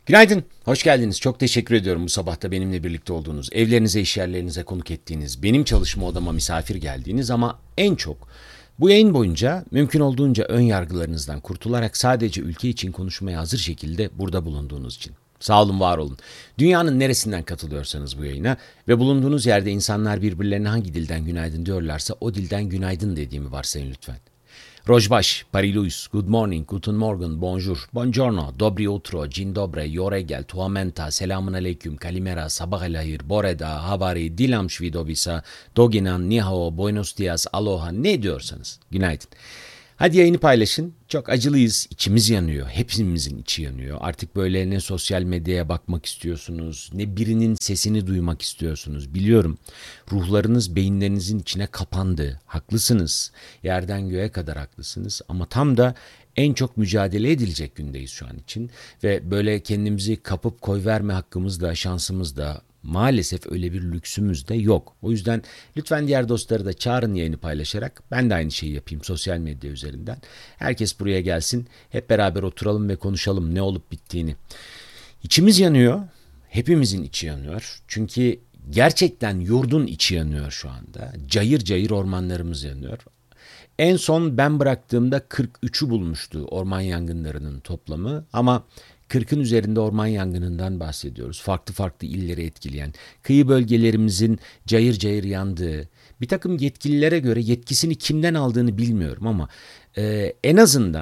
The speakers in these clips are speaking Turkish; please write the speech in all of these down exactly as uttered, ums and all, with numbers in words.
Günaydın, hoş geldiniz. Çok teşekkür ediyorum bu sabahta benimle birlikte olduğunuz, evlerinize, iş yerlerinize konuk ettiğiniz, benim çalışma odama misafir geldiğiniz ama en çok bu yayın boyunca mümkün olduğunca ön yargılarınızdan kurtularak sadece ülke için konuşmaya hazır şekilde burada bulunduğunuz için. Sağ olun, var olun. Dünyanın neresinden katılıyorsanız bu yayına ve bulunduğunuz yerde insanlar birbirlerine hangi dilden günaydın diyorlarsa o dilden günaydın dediğimi varsayın lütfen. Rojbaş, Pariluis, Good morning, Guten Morgen, Bonjour, Buongiorno, Dobri utro, Dzień dobry, Yoregel, Tuamenta, Selamun aleyküm, Kalimera, Sabah el hayır, Boreda, Havari, Dilam Shvidovisa, Doginan, Nihao, Buenos dias, Aloha ne diyorsanız günaydın. Hadi yayını paylaşın. Çok acılıyız. İçimiz yanıyor. Hepimizin içi yanıyor. Artık böyle ne sosyal medyaya bakmak istiyorsunuz, ne birinin sesini duymak istiyorsunuz. Biliyorum. Ruhlarınız beyinlerinizin içine kapandı. Haklısınız. Yerden göğe kadar haklısınız. Ama tam da en çok mücadele edilecek gündeyiz şu an için. Ve böyle kendimizi kapıp koyverme hakkımız da şansımız da maalesef öyle bir lüksümüz de yok. O yüzden lütfen diğer dostları da çağırın yayını paylaşarak. Ben de aynı şeyi yapayım sosyal medya üzerinden. Herkes buraya gelsin. Hep beraber oturalım ve konuşalım ne olup bittiğini. İçimiz yanıyor. Hepimizin içi yanıyor. Çünkü gerçekten yurdun içi yanıyor şu anda. Cayır cayır ormanlarımız yanıyor. En son ben bıraktığımda kırk üçü bulmuştu orman yangınlarının toplamı ama kırkın üzerinde orman yangınından bahsediyoruz. Farklı farklı illeri etkileyen, kıyı bölgelerimizin cayır cayır yandığı, bir takım yetkililere göre yetkisini kimden aldığını bilmiyorum ama e, en azından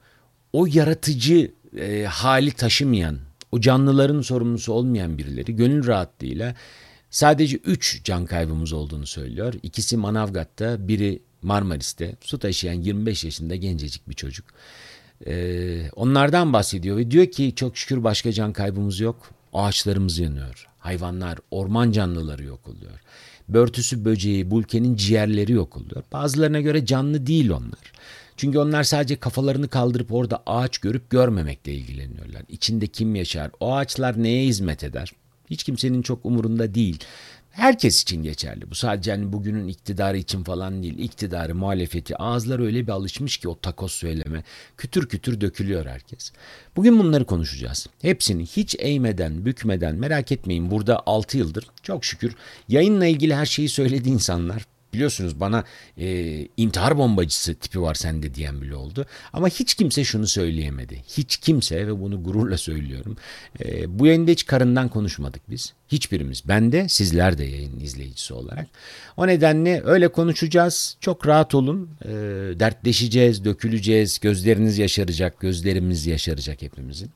o yaratıcı e, hali taşımayan, o canlıların sorumlusu olmayan birileri gönül rahatlığıyla sadece üç can kaybımız olduğunu söylüyor. İkisi Manavgat'ta, biri Marmaris'te su taşıyan yirmi beş yaşında gencecik bir çocuk. Ee, onlardan bahsediyor ve diyor ki çok şükür başka can kaybımız yok. Ağaçlarımız yanıyor. Hayvanlar, orman canlıları yok oluyor. Börtüsü, böceği, bu ülkenin ciğerleri yok oluyor. Bazılarına göre canlı değil onlar. Çünkü onlar sadece kafalarını kaldırıp orada ağaç görüp görmemekle ilgileniyorlar. İçinde kim yaşar? O ağaçlar neye hizmet eder? Hiç kimsenin çok umurunda değil. Herkes için geçerli. Bu sadece hani bugünün iktidarı için falan değil. İktidarı, muhalefeti, ağızları öyle bir alışmış ki o takoz söyleme. Kütür kütür dökülüyor herkes. Bugün bunları konuşacağız. Hepsini hiç eğmeden, bükmeden, merak etmeyin, burada altı yıldır çok şükür yayınla ilgili her şeyi söyledi insanlar. Biliyorsunuz bana e, intihar bombacısı tipi var sende diyen bile oldu. Ama hiç kimse şunu söyleyemedi. Hiç kimse, ve bunu gururla söylüyorum. E, bu yayında hiç karından konuşmadık biz. Hiçbirimiz. Ben de, sizler de yayın izleyicisi olarak. O nedenle öyle konuşacağız. Çok rahat olun. E, dertleşeceğiz, döküleceğiz. Gözleriniz yaşaracak, gözlerimiz yaşaracak hepimizin.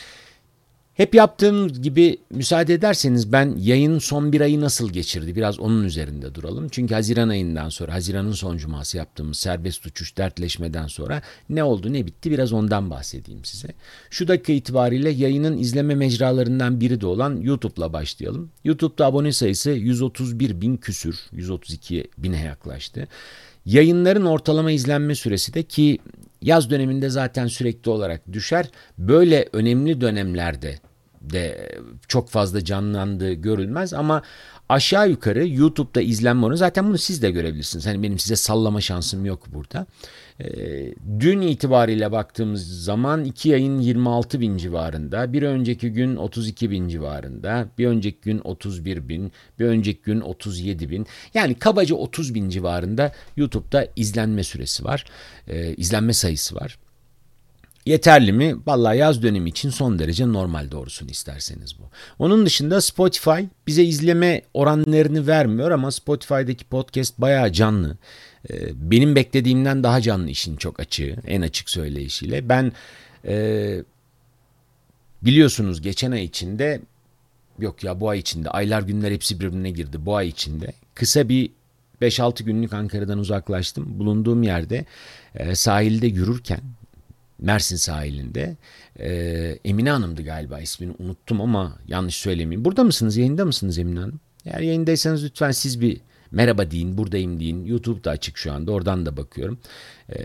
Hep yaptığım gibi müsaade ederseniz ben yayının son bir ayı nasıl geçirdi biraz onun üzerinde duralım. Çünkü Haziran ayından sonra, Haziran'ın son cuması yaptığımız serbest uçuş dertleşmeden sonra ne oldu ne bitti biraz ondan bahsedeyim size. Şu dakika itibariyle yayının izleme mecralarından biri de olan YouTube'la başlayalım. YouTube'da abone sayısı yüz otuz bir bin küsür, yüz otuz iki bine yaklaştı. Yayınların ortalama izlenme süresi de, ki yaz döneminde zaten sürekli olarak düşer, böyle önemli dönemlerde de çok fazla canlandığı görülmez ama aşağı yukarı YouTube'da izlenme oranı, zaten bunu siz de görebilirsiniz. Hani benim size sallama şansım yok burada. Ee, dün itibariyle baktığımız zaman iki yayın yirmi altı bin civarında, bir önceki gün otuz iki bin civarında, bir önceki gün otuz bir bin, bir önceki gün otuz yedi bin. Yani kabaca otuz bin civarında YouTube'da izlenme süresi var, ee, izlenme sayısı var. Yeterli mi? Vallahi yaz dönemi için son derece normal, doğrusunu isterseniz bu. Onun dışında Spotify bize izleme oranlarını vermiyor ama Spotify'daki podcast bayağı canlı. Benim beklediğimden daha canlı, işin çok açığı, en açık söyleyişiyle. Ben e, biliyorsunuz geçen ay içinde, yok ya bu ay içinde, aylar günler hepsi birbirine girdi, bu ay içinde kısa bir beş altı günlük Ankara'dan uzaklaştım. Bulunduğum yerde e, sahilde yürürken, Mersin sahilinde, e, Emine Hanım'dı galiba, ismini unuttum ama yanlış söylemeyeyim. Burada mısınız, yayında mısınız Emine Hanım? Eğer yayındaysanız lütfen siz bir merhaba deyin, buradayım deyin. YouTube'da açık şu anda, oradan da bakıyorum. E,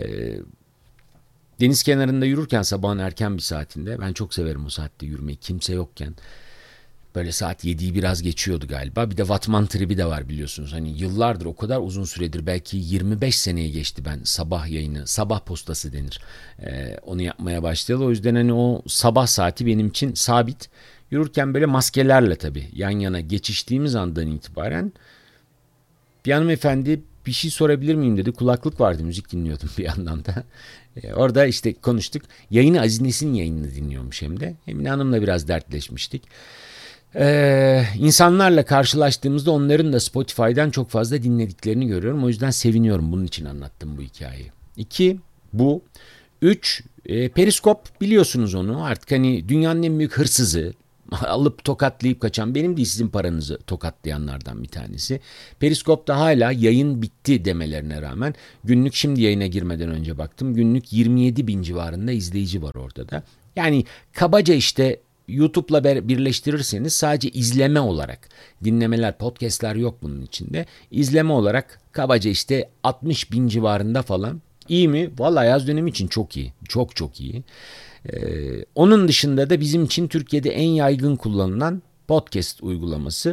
deniz kenarında yürürken sabahın erken bir saatinde, ben çok severim o saatte yürümeyi, kimse yokken. Böyle saat yediyi biraz geçiyordu galiba. Bir de Vatman tribi de var biliyorsunuz. Hani yıllardır, o kadar uzun süredir, belki yirmi beş seneye geçti ben sabah yayını, sabah postası denir. Ee, onu yapmaya başlayalı. O yüzden hani o sabah saati benim için sabit. Yürürken böyle maskelerle tabii yan yana geçiştiğimiz andan itibaren bir hanımefendi bir şey sorabilir miyim dedi. Kulaklık vardı, müzik dinliyordum bir yandan da. Ee, orada işte konuştuk. Yayını Aziz Nesin yayınını dinliyormuş hem de. Emine Hanım'la biraz dertleşmiştik. Ee, insanlarla karşılaştığımızda onların da Spotify'dan çok fazla dinlediklerini görüyorum. O yüzden seviniyorum. Bunun için anlattım bu hikayeyi. İki, bu. Üç, e, Periskop, biliyorsunuz onu. Artık hani dünyanın en büyük hırsızı. Alıp tokatlayıp kaçan, benim değil sizin paranızı tokatlayanlardan bir tanesi. Periskop'ta hala yayın bitti demelerine rağmen günlük, şimdi yayına girmeden önce baktım, günlük yirmi yedi bin civarında izleyici var orada da. Yani kabaca işte YouTube'la birleştirirseniz sadece izleme olarak, dinlemeler, podcastler yok bunun içinde. İzleme olarak kabaca işte altmış bin civarında falan. İyi mi? Vallahi yaz dönemi için çok iyi. Çok çok iyi. Ee, onun dışında da bizim için Türkiye'de en yaygın kullanılan podcast uygulaması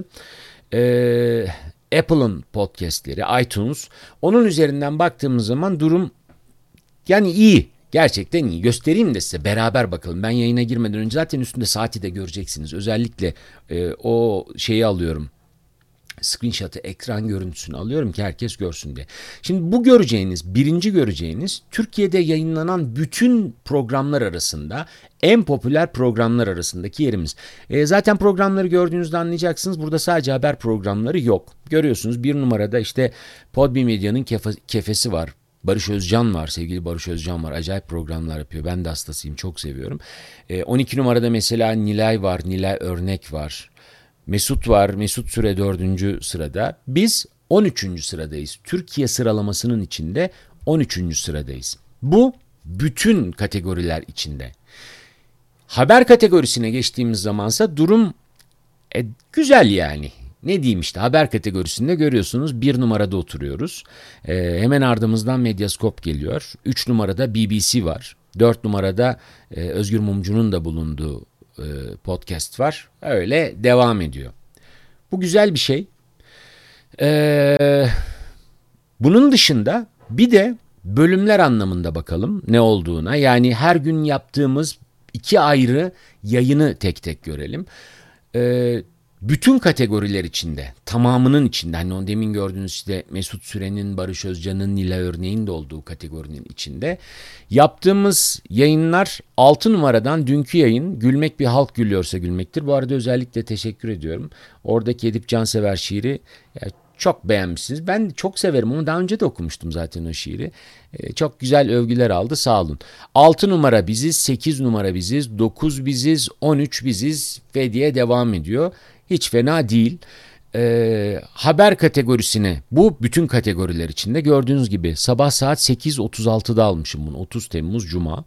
ee, Apple'ın podcastleri, iTunes. Onun üzerinden baktığımız zaman durum yani iyi. Gerçekten iyi. Göstereyim de size, beraber bakalım. Ben yayına girmeden önce zaten üstünde saati de göreceksiniz. Özellikle e, o şeyi alıyorum. Screenshot'ı, ekran görüntüsünü alıyorum ki herkes görsün diye. Şimdi bu göreceğiniz, birinci göreceğiniz Türkiye'de yayınlanan bütün programlar arasında en popüler programlar arasındaki yerimiz. E, zaten programları gördüğünüzde anlayacaksınız. Burada sadece haber programları yok. Görüyorsunuz bir numarada işte Podbi Medya'nın kefe, kefesi var. Barış Özcan var, sevgili Barış Özcan var. Acayip programlar yapıyor. Ben de hastasıyım, çok seviyorum. E, on iki numarada mesela Nilay var, Nilay Örnek var. Mesut var, Mesut Süre dördüncü sırada. Biz on üçüncü sıradayız. Türkiye sıralamasının içinde on üçüncü sıradayız. Bu bütün kategoriler içinde. Haber kategorisine geçtiğimiz zamansa durum e, güzel yani. Ne diyeyim işte, haber kategorisinde görüyorsunuz bir numarada oturuyoruz. Ee, hemen ardımızdan Medyascope geliyor. üç numarada B B C var. dört numarada e, Özgür Mumcu'nun da bulunduğu e, podcast var. Öyle devam ediyor. Bu güzel bir şey. Ee, bunun dışında bir de bölümler anlamında bakalım ne olduğuna. Yani her gün yaptığımız iki ayrı yayını tek tek görelim. Ee, Bütün kategoriler içinde, tamamının içinde, hani o demin gördüğünüz işte Mesut Süren'in, Barış Özcan'ın, Nilay Örneğin de olduğu kategorinin içinde yaptığımız yayınlar. Altı numaradan dünkü yayın Gülmek Bir Halk Gülüyorsa Gülmektir. Bu arada özellikle teşekkür ediyorum. Oradaki Edip Cansever şiiri ya, çok beğenmişsiniz. Ben çok severim onu, daha önce de okumuştum zaten o şiiri. Ee, çok güzel övgüler aldı, sağ olun. altı numara biziz, sekiz numara biziz, dokuz biziz, on üç biziz ve diye devam ediyor. Hiç fena değil. Ee, haber kategorisine, bu bütün kategoriler içinde gördüğünüz gibi sabah saat sekiz otuz altıda almışım bunu. otuz Temmuz Cuma.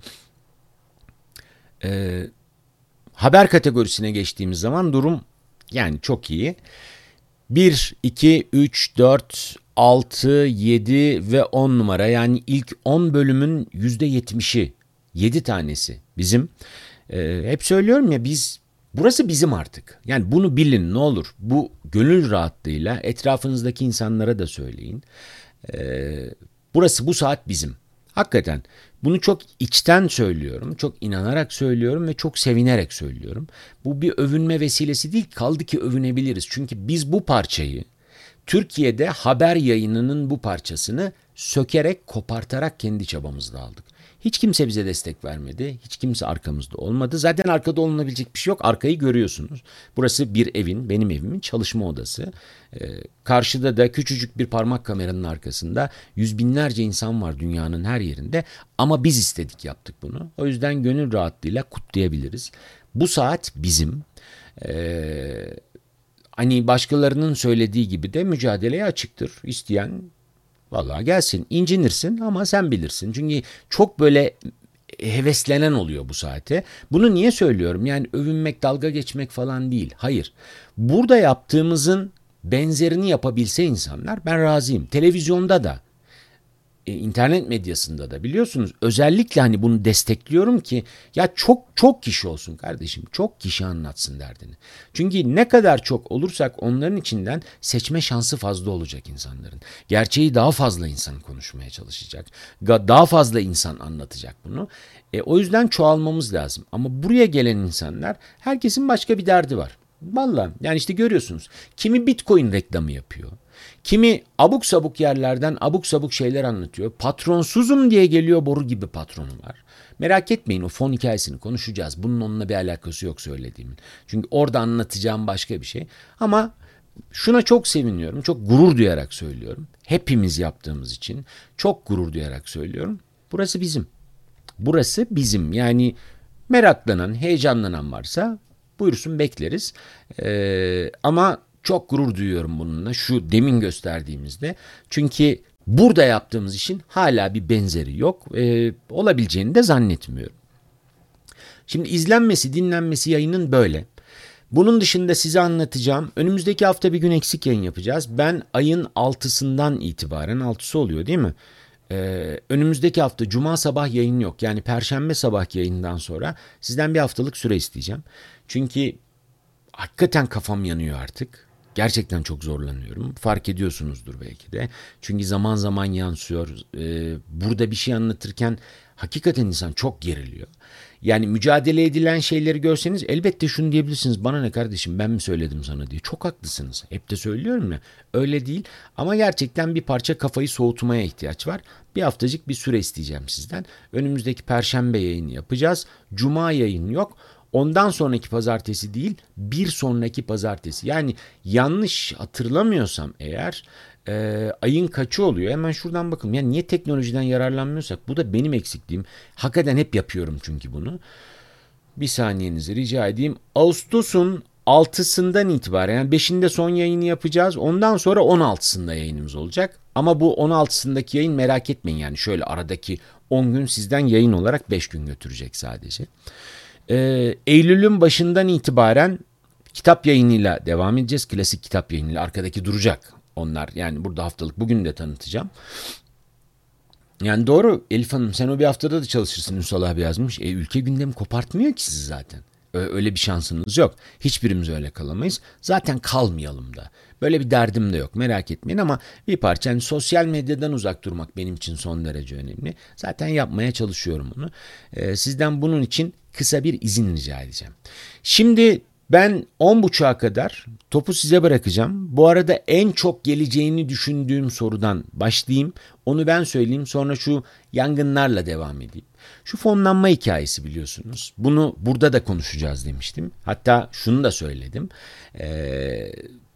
Ee, haber kategorisine geçtiğimiz zaman durum yani çok iyi. bir, iki, üç, dört, altı, yedi ve on numara, yani ilk on bölümün yüzde yetmişi, yedi tanesi bizim. Ee, hep söylüyorum ya, biz burası bizim artık. Yani bunu bilin ne olur. Bu gönül rahatlığıyla etrafınızdaki insanlara da söyleyin. Ee, burası, bu saat bizim. Hakikaten bunu çok içten söylüyorum, çok inanarak söylüyorum ve çok sevinerek söylüyorum. Bu bir övünme vesilesi değil, kaldı ki övünebiliriz. Çünkü biz bu parçayı, Türkiye'de haber yayınının bu parçasını sökerek, kopartarak kendi çabamızla aldık. Hiç kimse bize destek vermedi. Hiç kimse arkamızda olmadı. Zaten arkada olunabilecek bir şey yok. Arkayı görüyorsunuz. Burası bir evin, benim evimin çalışma odası. Ee, karşıda da küçücük bir parmak kameranın arkasında yüz binlerce insan var dünyanın her yerinde. Ama biz istedik, yaptık bunu. O yüzden gönül rahatlığıyla kutlayabiliriz. Bu saat bizim. Ee, hani başkalarının söylediği gibi de mücadeleye açıktır. İsteyen vallahi gelsin, incinirsin ama sen bilirsin. Çünkü çok böyle heveslenen oluyor bu saate. Bunu niye söylüyorum? Yani övünmek, dalga geçmek falan değil. Hayır. Burada yaptığımızın benzerini yapabilse insanlar, ben razıyım. Televizyonda da e, internet medyasında da biliyorsunuz özellikle hani bunu destekliyorum ki ya çok çok kişi olsun kardeşim, çok kişi anlatsın derdini. Çünkü ne kadar çok olursak onların içinden seçme şansı fazla olacak insanların. Gerçeği daha fazla insan konuşmaya çalışacak. Daha fazla insan anlatacak bunu. E, o yüzden çoğalmamız lazım. Ama buraya gelen insanlar herkesin başka bir derdi var. Vallahi yani işte görüyorsunuz. Kimi Bitcoin reklamı yapıyor. Kimi abuk sabuk yerlerden abuk sabuk şeyler anlatıyor. Patronsuzum diye geliyor, boru gibi patronu var. Merak etmeyin, o fon hikayesini konuşacağız. Bunun onunla bir alakası yok söylediğimin. Çünkü orada anlatacağım başka bir şey. Ama şuna çok seviniyorum. Çok gurur duyarak söylüyorum. Hepimiz yaptığımız için çok gurur duyarak söylüyorum. Burası bizim. Burası bizim. Yani meraklanan, heyecanlanan varsa buyursun, bekleriz. Ee, ama çok gurur duyuyorum bununla, şu demin gösterdiğimizde. Çünkü burada yaptığımız işin hala bir benzeri yok. Ee, olabileceğini de zannetmiyorum. Şimdi izlenmesi, dinlenmesi yayının böyle. Bunun dışında size anlatacağım. Önümüzdeki hafta bir gün eksik yayın yapacağız. Ben ayın altısından itibaren, altısı oluyor değil mi? Ee, önümüzdeki hafta Cuma sabah yayın yok. Yani Perşembe sabah yayından sonra sizden bir haftalık süre isteyeceğim. Çünkü hakikaten kafam yanıyor artık. Gerçekten çok zorlanıyorum. Fark ediyorsunuzdur belki de. Çünkü zaman zaman yansıyor. Ee, burada bir şey anlatırken hakikaten insan çok geriliyor. Yani mücadele edilen şeyleri görseniz elbette şunu diyebilirsiniz. Bana ne kardeşim, ben mi söyledim sana diye. Çok haklısınız. Hep de söylüyorum ya. Öyle değil. Ama gerçekten bir parça kafayı soğutmaya ihtiyaç var. Bir haftacık bir süre isteyeceğim sizden. Önümüzdeki Perşembe yayını yapacağız. Cuma yayın yok. Ondan sonraki pazartesi değil, bir sonraki pazartesi. Yani yanlış hatırlamıyorsam eğer e, ayın kaçı oluyor? Hemen şuradan bakın. Yani niye teknolojiden yararlanmıyorsak? Bu da benim eksikliğim. Hakikaten hep yapıyorum çünkü bunu. Bir saniyenizi rica edeyim. Ağustos'un altısından itibaren, yani beşinde son yayını yapacağız. Ondan sonra on altısında yayınımız olacak. Ama bu on altısındaki yayın, merak etmeyin, yani şöyle aradaki on gün sizden yayın olarak beş gün götürecek sadece. Ee, Eylül'ün başından itibaren kitap yayınıyla devam edeceğiz. Klasik kitap yayınıyla arkadaki duracak onlar. Yani burada haftalık, bugün de tanıtacağım. Yani doğru Elif Hanım, sen o bir haftada da çalışırsın, Ünsal abi yazmış. E, ülke gündemi kopartmıyor ki sizi zaten. Öyle bir şansınız yok. Hiçbirimiz öyle kalamayız. Zaten kalmayalım da. Böyle bir derdim de yok, merak etmeyin, ama bir parça yani sosyal medyadan uzak durmak benim için son derece önemli. Zaten yapmaya çalışıyorum bunu. Ee, sizden bunun için kısa bir izin rica edeceğim. Şimdi ben on buçuğa kadar topu size bırakacağım. Bu arada en çok geleceğini düşündüğüm sorudan başlayayım. Onu ben söyleyeyim, sonra şu yangınlarla devam edeyim. Şu fonlanma hikayesi, biliyorsunuz. Bunu burada da konuşacağız demiştim. Hatta şunu da söyledim. Ee,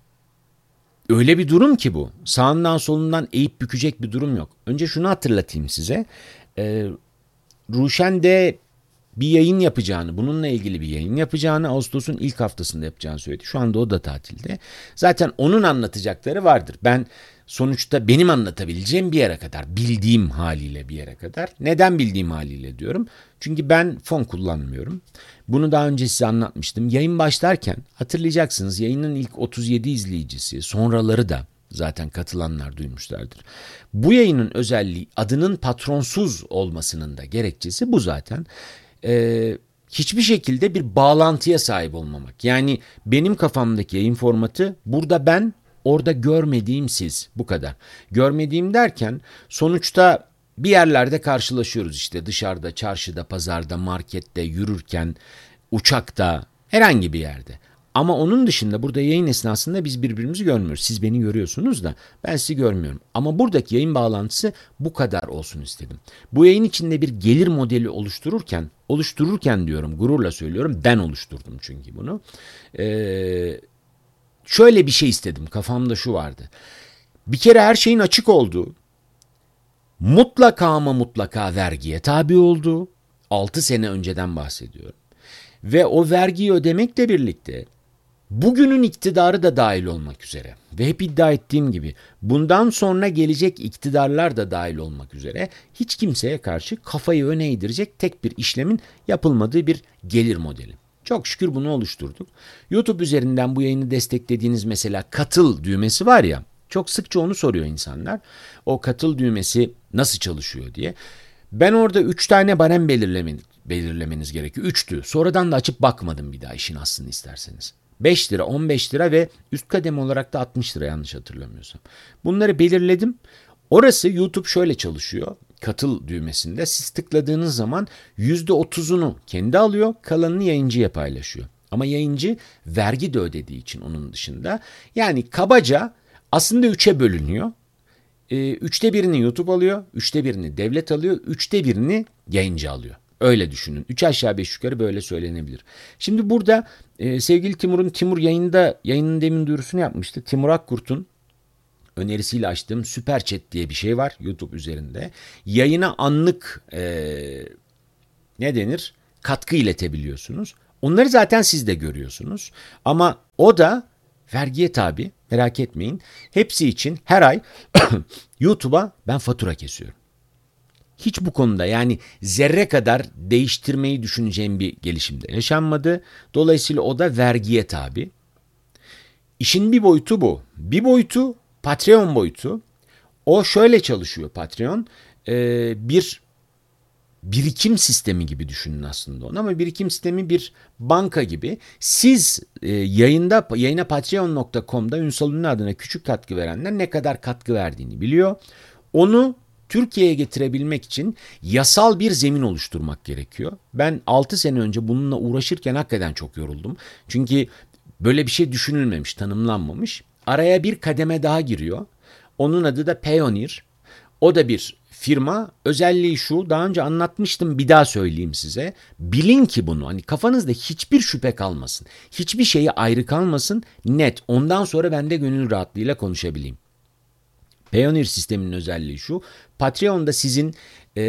öyle bir durum ki bu. Sağından solundan eğip bükecek bir durum yok. Önce şunu hatırlatayım size. Ee, Ruşen de bir yayın yapacağını, bununla ilgili bir yayın yapacağını Ağustos'un ilk haftasında yapacağını söyledi. Şu anda o da tatilde. Zaten onun anlatacakları vardır. Ben sonuçta benim anlatabileceğim bir yere kadar, bildiğim haliyle bir yere kadar. Neden bildiğim haliyle diyorum? Çünkü ben fon kullanmıyorum. Bunu daha önce size anlatmıştım. Yayın başlarken hatırlayacaksınız, yayının ilk otuz yedi izleyicisi, sonraları da zaten katılanlar duymuşlardır. Bu yayının özelliği, adının patronsuz olmasının da gerekçesi bu zaten. Ee, hiçbir şekilde bir bağlantıya sahip olmamak. Yani benim kafamdaki yayın formatı, burada ben, orada görmediğim siz. Bu kadar. Görmediğim derken sonuçta bir yerlerde karşılaşıyoruz, işte dışarıda, çarşıda, pazarda, markette, yürürken, uçakta, herhangi bir yerde. Ama onun dışında burada yayın esnasında biz birbirimizi görmüyoruz. Siz beni görüyorsunuz da ben sizi görmüyorum. Ama buradaki yayın bağlantısı bu kadar olsun istedim. Bu yayın içinde bir gelir modeli oluştururken, oluştururken diyorum, gururla söylüyorum, ben oluşturdum çünkü bunu. Ee, şöyle bir şey istedim, kafamda şu vardı. Bir kere her şeyin açık olduğu, mutlaka ama mutlaka vergiye tabi olduğu, altı sene önceden bahsediyorum. Ve o vergiyi ödemekle birlikte bugünün iktidarı da dahil olmak üzere ve hep iddia ettiğim gibi bundan sonra gelecek iktidarlar da dahil olmak üzere hiç kimseye karşı kafayı öne eğdirecek tek bir işlemin yapılmadığı bir gelir modeli. Çok şükür bunu oluşturduk. YouTube üzerinden bu yayını desteklediğiniz mesela katıl düğmesi var ya, Çok sıkça onu soruyor insanlar. O katıl düğmesi nasıl çalışıyor diye. Ben orada üç tane barem belirlemen, belirlemeniz gerekiyor. Üçtü. Sonradan da açıp bakmadım bir daha işin aslını isterseniz. beş lira, on beş lira ve üst kademe olarak da altmış lira yanlış hatırlamıyorsam. Bunları belirledim. Orası YouTube şöyle çalışıyor. Katıl düğmesinde siz tıkladığınız zaman yüzde otuzunu kendi alıyor, kalanını yayıncıya paylaşıyor. Ama yayıncı vergi de ödediği için onun dışında. Yani kabaca aslında üçe bölünüyor. Ee, üçte birini YouTube alıyor, üçte birini devlet alıyor, üçte birini yayıncı alıyor. Öyle düşünün. Üç aşağı beş yukarı böyle söylenebilir. Şimdi burada e, sevgili Timur'un, Timur yayında, yayının demin duyurusunu yapmıştı. Timur Akkurt'un önerisiyle açtığım Süper Chat diye bir şey var YouTube üzerinde. Yayına anlık e, ne denir? Katkı iletebiliyorsunuz. Onları zaten siz de görüyorsunuz. Ama o da vergiye tabi, merak etmeyin. Hepsi için her ay YouTube'a ben fatura kesiyorum. Hiç bu konuda yani zerre kadar değiştirmeyi düşüneceğim bir gelişimde yaşanmadı. Dolayısıyla o da vergiye tabi. İşin bir boyutu bu. Bir boyutu Patreon boyutu. O şöyle çalışıyor Patreon. Ee, bir birikim sistemi gibi düşünün aslında onu, ama birikim sistemi bir banka gibi. Siz e, yayında yayına patreon nokta com'da Ünsal Ünlü adına küçük katkı verenler ne kadar katkı verdiğini biliyor. Onu Türkiye'ye getirebilmek için yasal bir zemin oluşturmak gerekiyor. Ben altı sene önce bununla uğraşırken hakikaten çok yoruldum. Çünkü böyle bir şey düşünülmemiş, tanımlanmamış. Araya bir kademe daha giriyor. Onun adı da Payoneer. O da bir firma. Özelliği şu, daha önce anlatmıştım, bir daha söyleyeyim size. Bilin ki bunu, hani kafanızda hiçbir şüphe kalmasın. Hiçbir şeyi ayrı kalmasın, net. Ondan sonra ben de gönül rahatlığıyla konuşabileyim. Payoneer sisteminin özelliği şu. Patreon'da sizin e,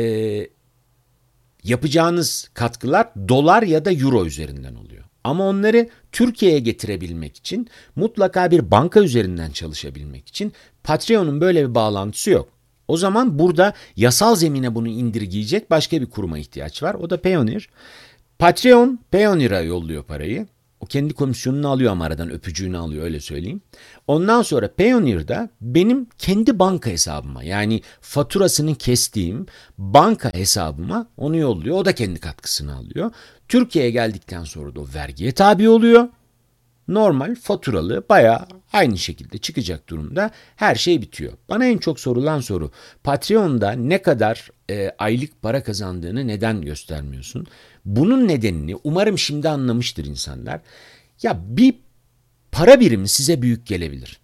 yapacağınız katkılar dolar ya da euro üzerinden oluyor. Ama onları Türkiye'ye getirebilmek için, mutlaka bir banka üzerinden çalışabilmek için Patreon'un böyle bir bağlantısı yok. O zaman burada yasal zemine bunu indirgeyecek başka bir kuruma ihtiyaç var. O da Payoneer. Patreon, Payoneer'a yolluyor parayı. O kendi komisyonunu alıyor ama aradan öpücüğünü alıyor, öyle söyleyeyim. Ondan sonra Payoneer'da benim kendi banka hesabıma, yani faturasını kestiğim banka hesabıma onu yolluyor. O da kendi katkısını alıyor. Türkiye'ye geldikten sonra da o vergiye tabi oluyor. Normal faturalı bayağı aynı şekilde çıkacak durumda, her şey bitiyor. Bana en çok sorulan soru, Patreon'da ne kadar e, aylık para kazandığını neden göstermiyorsun? Bunun nedenini umarım şimdi anlamıştır insanlar. Ya bir para birimi size büyük gelebilir.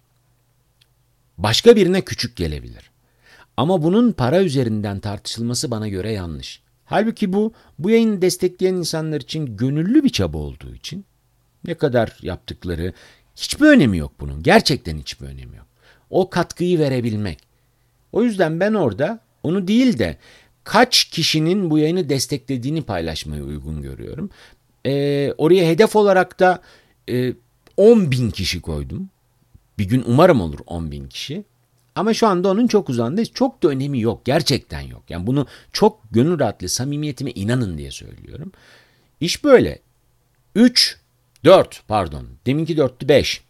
Başka birine küçük gelebilir. Ama bunun para üzerinden tartışılması bana göre yanlış. Halbuki bu, bu yayını destekleyen insanlar için gönüllü bir çaba olduğu için ne kadar yaptıkları hiçbir önemi yok bunun. Gerçekten hiçbir önemi yok. O katkıyı verebilmek. O yüzden ben orada onu değil de kaç kişinin bu yayını desteklediğini paylaşmayı uygun görüyorum. Ee, oraya hedef olarak da e, on bin kişi koydum. Bir gün umarım olur on bin kişi. Ama şu anda onun çok uzağındayız. Çok da önemi yok. Gerçekten yok. Yani bunu çok gönül rahatlığı, samimiyetime inanın diye söylüyorum. İş böyle. üç, dört pardon. Deminki dörttü, beş.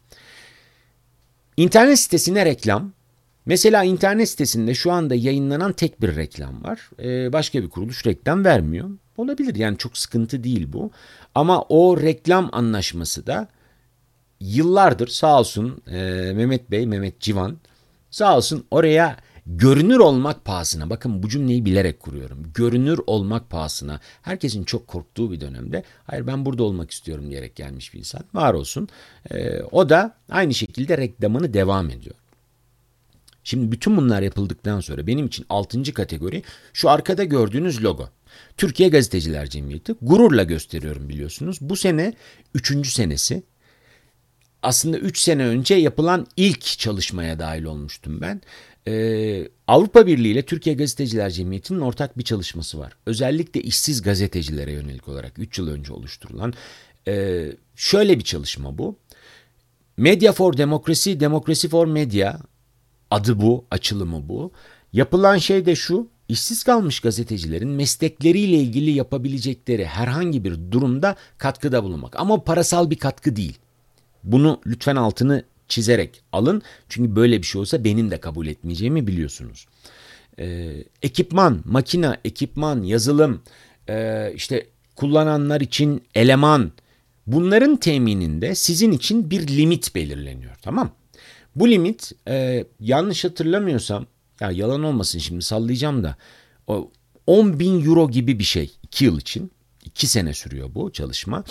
İnternet sitesine reklam. Mesela internet sitesinde şu anda yayınlanan tek bir reklam var. Ee, başka bir kuruluş reklam vermiyor. Olabilir, yani çok sıkıntı değil bu. Ama o reklam anlaşması da yıllardır sağ olsun e, Mehmet Bey, Mehmet Civan sağ olsun oraya görünür olmak pahasına, bakın bu cümleyi bilerek kuruyorum. Görünür olmak pahasına, herkesin çok korktuğu bir dönemde hayır ben burada olmak istiyorum diyerek gelmiş bir insan. Var olsun. E, o da aynı şekilde reklamını devam ediyor. Şimdi bütün bunlar yapıldıktan sonra benim için altıncı kategori şu arkada gördüğünüz logo. Türkiye Gazeteciler Cemiyeti. Gururla gösteriyorum, biliyorsunuz. Bu sene üçüncü senesi. Aslında üç sene önce yapılan ilk çalışmaya dahil olmuştum ben. Ee, Avrupa Birliği ile Türkiye Gazeteciler Cemiyeti'nin ortak bir çalışması var. Özellikle işsiz gazetecilere yönelik olarak üç yıl önce oluşturulan e, şöyle bir çalışma bu. Media for Democracy, Democracy for Media adı bu, açılımı bu. Yapılan şey de şu, işsiz kalmış gazetecilerin meslekleriyle ilgili yapabilecekleri herhangi bir durumda katkıda bulunmak. Ama parasal bir katkı değil. Bunu lütfen altını çizerek alın. Çünkü böyle bir şey olsa benim de kabul etmeyeceğimi biliyorsunuz. Ee, ekipman, makine, ekipman, yazılım, e, işte kullananlar için eleman, bunların temininde sizin için bir limit belirleniyor, tamam. Bu limit e, yanlış hatırlamıyorsam, ya yalan olmasın şimdi sallayacağım da, o on bin euro gibi bir şey iki yıl için. iki sene sürüyor bu çalışma.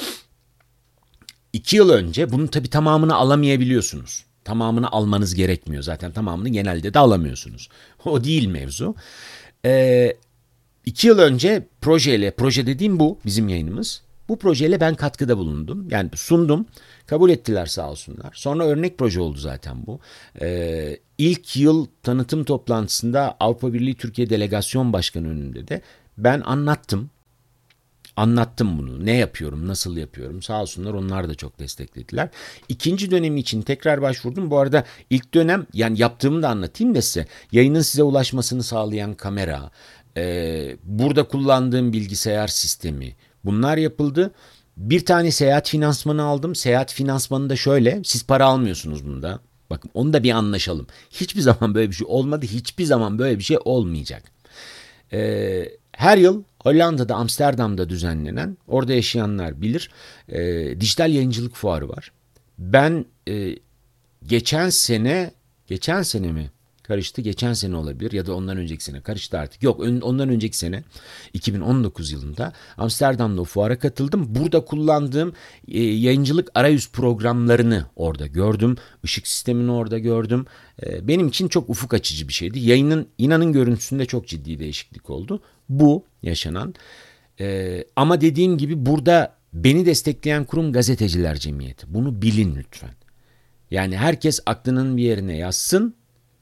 iki yıl önce bunun tabii tamamını alamayabiliyorsunuz. Tamamını almanız gerekmiyor. Zaten tamamını genelde de alamıyorsunuz. O değil mevzu. Ee, iki yıl önce projeyle, proje dediğim bu bizim yayınımız. Bu projeyle ben katkıda bulundum. Yani sundum. Kabul ettiler sağ olsunlar. Sonra örnek proje oldu zaten bu. Ee, ilk yıl tanıtım toplantısında Avrupa Birliği Türkiye Delegasyon Başkanı önünde de ben anlattım. Anlattım bunu. Ne yapıyorum, nasıl yapıyorum. Sağ olsunlar, onlar da çok desteklediler. İkinci dönemi için tekrar başvurdum. Bu arada ilk dönem, yani yaptığımı da anlatayım da size. Yayının size ulaşmasını sağlayan kamera, e, burada kullandığım bilgisayar sistemi, bunlar yapıldı. Bir tane seyahat finansmanı aldım. Seyahat finansmanı da şöyle. Siz para almıyorsunuz bunda. Bakın, onu da bir anlaşalım. Hiçbir zaman böyle bir şey olmadı. Hiçbir zaman böyle bir şey olmayacak. Eee Her yıl Hollanda'da, Amsterdam'da düzenlenen, orada yaşayanlar bilir, e, dijital yayıncılık fuarı var. Ben e, geçen sene, geçen sene mi? Karıştı, geçen sene olabilir ya da ondan önceki sene, karıştı artık. Yok, ondan önceki sene iki bin on dokuz yılında Amsterdam'da o fuara katıldım. Burada kullandığım e, yayıncılık arayüz programlarını orada gördüm. Işık sistemini orada gördüm. E, benim için çok ufuk açıcı bir şeydi. Yayının, inanın, görüntüsünde çok ciddi değişiklik oldu. Bu yaşanan. E, ama dediğim gibi burada beni destekleyen kurum Gazeteciler Cemiyeti. Bunu bilin lütfen. Yani herkes aklının bir yerine yazsın.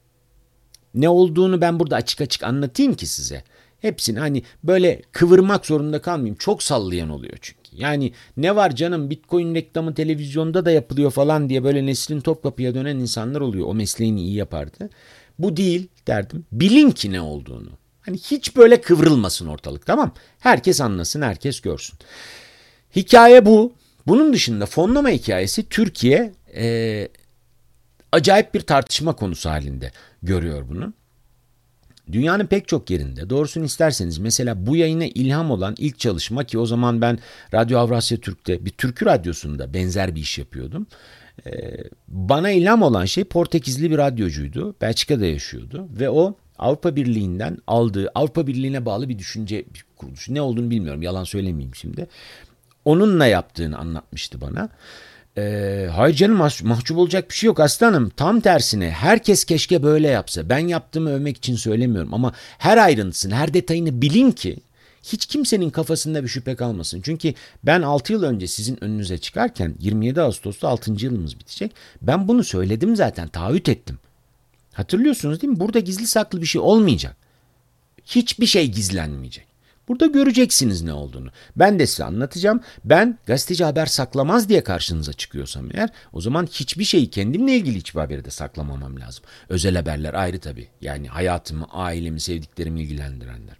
Ne olduğunu ben burada açık açık anlatayım ki size. Hepsini hani böyle kıvırmak zorunda kalmayayım. Çok sallayan oluyor çünkü. Yani ne var canım, Bitcoin reklamı televizyonda da yapılıyor falan diye böyle Nesrin Topkapı'ya dönen insanlar oluyor. O mesleğini iyi yapardı. Bu değil derdim. Bilin ki ne olduğunu. Hani hiç böyle kıvrılmasın ortalık, tamam. Herkes anlasın, herkes görsün. Hikaye bu. Bunun dışında fonlama hikayesi Türkiye e, acayip bir tartışma konusu halinde görüyor bunu. Dünyanın pek çok yerinde, doğrusunu isterseniz, mesela bu yayına ilham olan ilk çalışma, ki o zaman ben Radyo Avrasya Türk'te bir türkü radyosunda benzer bir iş yapıyordum. Ee, bana ilham olan şey Portekizli bir radyocuydu. Belçika'da yaşıyordu ve o Avrupa Birliği'nden aldığı, Avrupa Birliği'ne bağlı bir düşünce bir kuruluş. Ne olduğunu bilmiyorum, yalan söylemeyeyim şimdi. Onunla yaptığını anlatmıştı bana. Ee, hayır canım, mah- mahcup olacak bir şey yok aslanım. Tam tersine herkes keşke böyle yapsa. Ben yaptığımı övmek için söylemiyorum ama her ayrıntısını, her detayını bilin ki hiç kimsenin kafasında bir şüphe kalmasın. Çünkü ben altı yıl önce sizin önünüze çıkarken, yirmi yedi Ağustos'ta altıncı yılımız bitecek. Ben bunu söyledim zaten, taahhüt ettim. Hatırlıyorsunuz değil mi? Burada gizli saklı bir şey olmayacak. Hiçbir şey gizlenmeyecek. Burada göreceksiniz ne olduğunu. Ben de size anlatacağım. Ben gazeteci haber saklamaz diye karşınıza çıkıyorsam eğer, o zaman hiçbir şeyi, kendimle ilgili hiçbir haberi de saklamamam lazım. Özel haberler ayrı tabii. Yani hayatımı, ailemi, sevdiklerimi ilgilendirenler.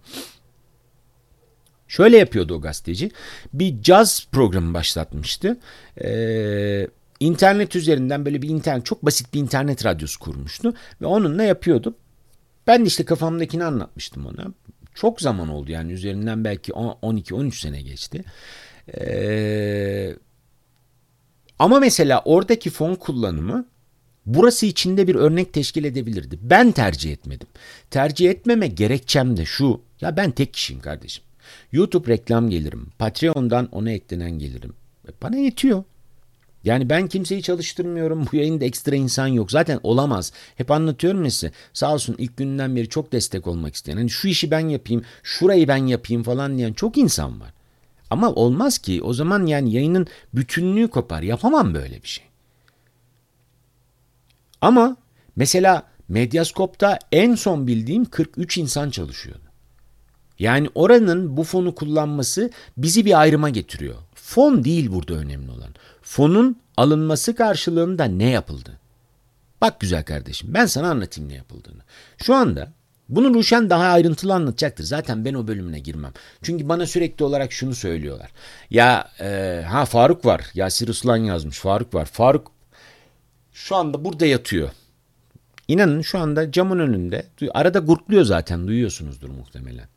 Şöyle yapıyordu o gazeteci. Bir caz programı başlatmıştı. Ee, internet üzerinden böyle bir internet, çok basit bir internet radyosu kurmuştu. Ve onunla yapıyordu. Ben de işte kafamdakini anlatmıştım ona. Çok zaman oldu, yani üzerinden belki on iki on üç sene geçti. Ee, ama mesela oradaki fon kullanımı burası içinde bir örnek teşkil edebilirdi. Ben tercih etmedim. Tercih etmeme gerekçem de şu. Ya ben tek kişiyim kardeşim. YouTube reklam gelirim. Patreon'dan ona eklenen gelirim. Bana yetiyor. Yani ben kimseyi çalıştırmıyorum. Bu yayında ekstra insan yok. Zaten olamaz. Hep anlatıyorum ya size. Sağ olsun ilk günden beri çok destek olmak isteyen. Hani şu işi ben yapayım, şurayı ben yapayım falan diyen çok insan var. Ama olmaz ki. O zaman yani yayının bütünlüğü kopar. Yapamam böyle bir şey. Ama mesela Medyascope'da en son bildiğim kırk üç insan çalışıyordu. Yani oranın bu fonu kullanması bizi bir ayrıma getiriyor. Fon değil burada önemli olan. Fonun alınması karşılığında ne yapıldı? Bak güzel kardeşim, ben sana anlatayım ne yapıldığını. Şu anda bunu Ruşen daha ayrıntılı anlatacaktır. Zaten ben o bölümüne girmem. Çünkü bana sürekli olarak şunu söylüyorlar. Ya e, ha Faruk var. Yasir Islan yazmış. Faruk var. Faruk şu anda burada yatıyor. İnanın şu anda camın önünde. Arada gurkluyor zaten, duyuyorsunuzdur muhtemelen.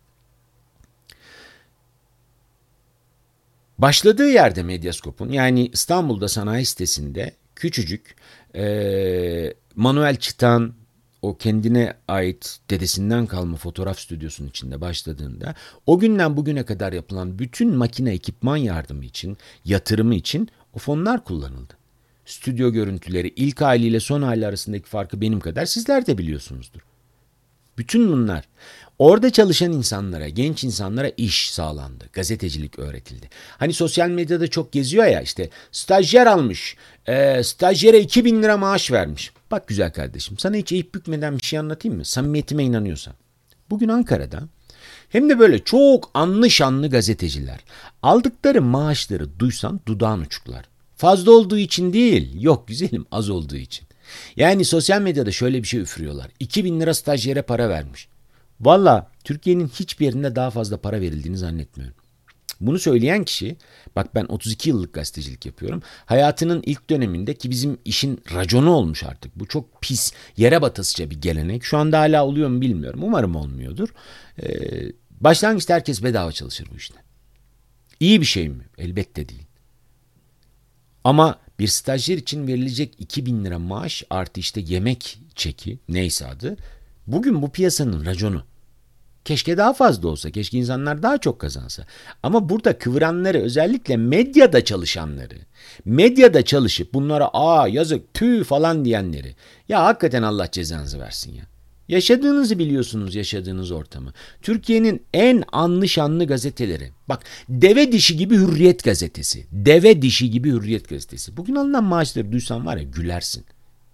Başladığı yerde Medyaskop'un, yani İstanbul'da sanayi sitesinde küçücük e, Manuel Çıtan, o kendine ait dedesinden kalma fotoğraf stüdyosunun içinde başladığında o günden bugüne kadar yapılan bütün makine ekipman yardımı için, yatırımı için o fonlar kullanıldı. Stüdyo görüntüleri ilk haliyle son hali arasındaki farkı benim kadar sizler de biliyorsunuzdur. Bütün bunlar orada çalışan insanlara, genç insanlara iş sağlandı. Gazetecilik öğretildi. Hani sosyal medyada çok geziyor ya, işte stajyer almış, e, stajyere iki bin lira maaş vermiş. Bak güzel kardeşim, sana hiç eğip bükmeden bir şey anlatayım mı? Samimiyetime inanıyorsan. Bugün Ankara'da hem de böyle çok anlı şanlı gazeteciler aldıkları maaşları duysan dudağın uçuklar. Fazla olduğu için değil, yok güzelim, az olduğu için. Yani sosyal medyada şöyle bir şey üfürüyorlar. iki bin lira stajyere para vermiş. Valla Türkiye'nin hiçbir yerinde daha fazla para verildiğini zannetmiyorum. Bunu söyleyen kişi, bak ben otuz iki yıllık gazetecilik yapıyorum. Hayatının ilk döneminde, ki bizim işin raconu olmuş artık. Bu çok pis, yere batasıca bir gelenek. Şu anda hala oluyor mu bilmiyorum. Umarım olmuyordur. Ee, başlangıçta herkes bedava çalışır bu işte. İyi bir şey mi? Elbette değil. Ama bir stajyer için verilecek iki bin lira maaş artı işte yemek çeki, neyse adı, bugün bu piyasanın raconu. Keşke daha fazla olsa, keşke insanlar daha çok kazansa. Ama burada kıvıranları, özellikle medyada çalışanları, medyada çalışıp bunlara aa yazık tüh falan diyenleri, ya hakikaten Allah cezanızı versin ya. Yaşadığınızı biliyorsunuz, yaşadığınız ortamı. Türkiye'nin en anlı şanlı gazeteleri. Bak, deve dişi gibi Hürriyet gazetesi. Deve dişi gibi Hürriyet gazetesi. Bugün alınan maaşları duysan var ya, gülersin.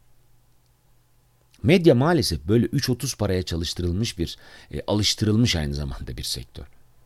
Medya maalesef böyle üç otuz paraya çalıştırılmış bir, e, alıştırılmış aynı zamanda bir sektör.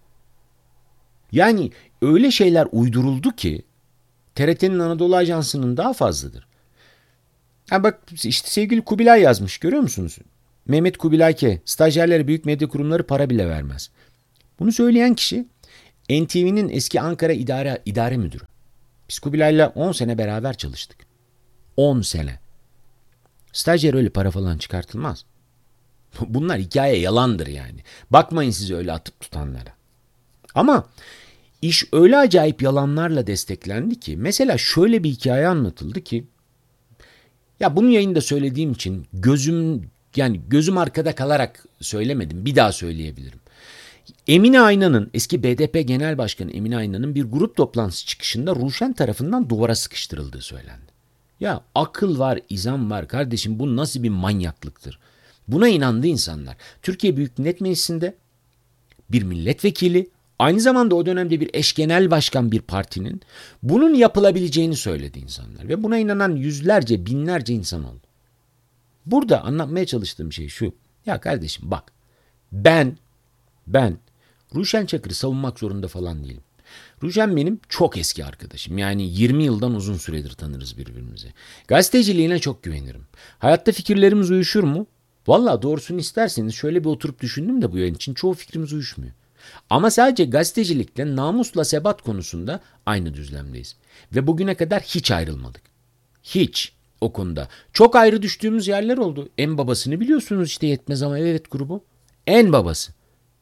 Yani öyle şeyler uyduruldu ki T R T'nin Anadolu Ajansı'nın daha fazladır. Ha bak işte sevgili Kubilay yazmış, görüyor musunuz? Mehmet Kubilayke, stajyerlere büyük medya kurumları para bile vermez. Bunu söyleyen kişi N T V'nin eski Ankara idare, idare müdürü. Biz Kubilay'la on sene beraber çalıştık. on sene. Stajyer öyle para falan çıkartılmaz. Bunlar hikaye, yalandır yani. Bakmayın sizi öyle atıp tutanlara. Ama iş öyle acayip yalanlarla desteklendi ki, mesela şöyle bir hikaye anlatıldı ki, ya bunu yayında söylediğim için gözüm yani gözüm arkada kalarak söylemedim. Bir daha söyleyebilirim. Emine Aynan'ın, eski B D P Genel Başkanı Emine Aynan'ın bir grup toplantısı çıkışında Ruşen tarafından duvara sıkıştırıldığı söylendi. Ya akıl var, izan var kardeşim, bu nasıl bir manyaklıktır? Buna inandı insanlar. Türkiye Büyük Millet Meclisi'nde bir milletvekili, aynı zamanda o dönemde bir eş genel başkan bir partinin bunun yapılabileceğini söyledi insanlar. Ve buna inanan yüzlerce, binlerce insan oldu. Burada anlatmaya çalıştığım şey şu. Ya kardeşim bak, ben, ben Ruşen Çakır'ı savunmak zorunda falan değilim. Ruşen benim çok eski arkadaşım. Yani yirmi yıldan uzun süredir tanırız birbirimizi. Gazeteciliğine çok güvenirim. Hayatta fikirlerimiz uyuşur mu? Valla doğrusunu isterseniz şöyle bir oturup düşündüm de bu yayın için çoğu fikrimiz uyuşmuyor. Ama sadece gazetecilikte namusla sebat konusunda aynı düzlemdeyiz. Ve bugüne kadar hiç ayrılmadık. Hiç o konuda. Çok ayrı düştüğümüz yerler oldu. En babasını biliyorsunuz işte, Yetmez Ama Evet grubu. En babası.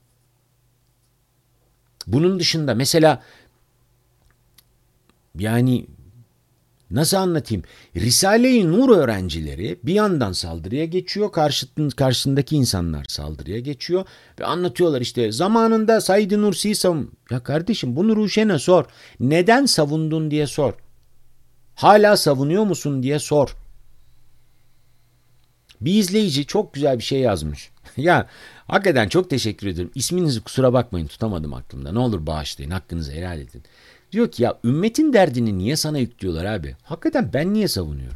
Bunun dışında mesela yani nasıl anlatayım? Risale-i Nur öğrencileri bir yandan saldırıya geçiyor. Karşısındaki insanlar saldırıya geçiyor. Ve anlatıyorlar işte zamanında Said Nursi'yi savun. Ya kardeşim bunu Ruşen'e sor. Neden savundun diye sor. Hala savunuyor musun diye sor. Bir izleyici çok güzel bir şey yazmış. Ya hakikaten çok teşekkür ederim. İsminizi kusura bakmayın, tutamadım aklımda. Ne olur bağışlayın, hakkınızı helal edin. Diyor ki ya ümmetin derdini niye sana yüklüyorlar abi? Hakikaten ben niye savunuyorum?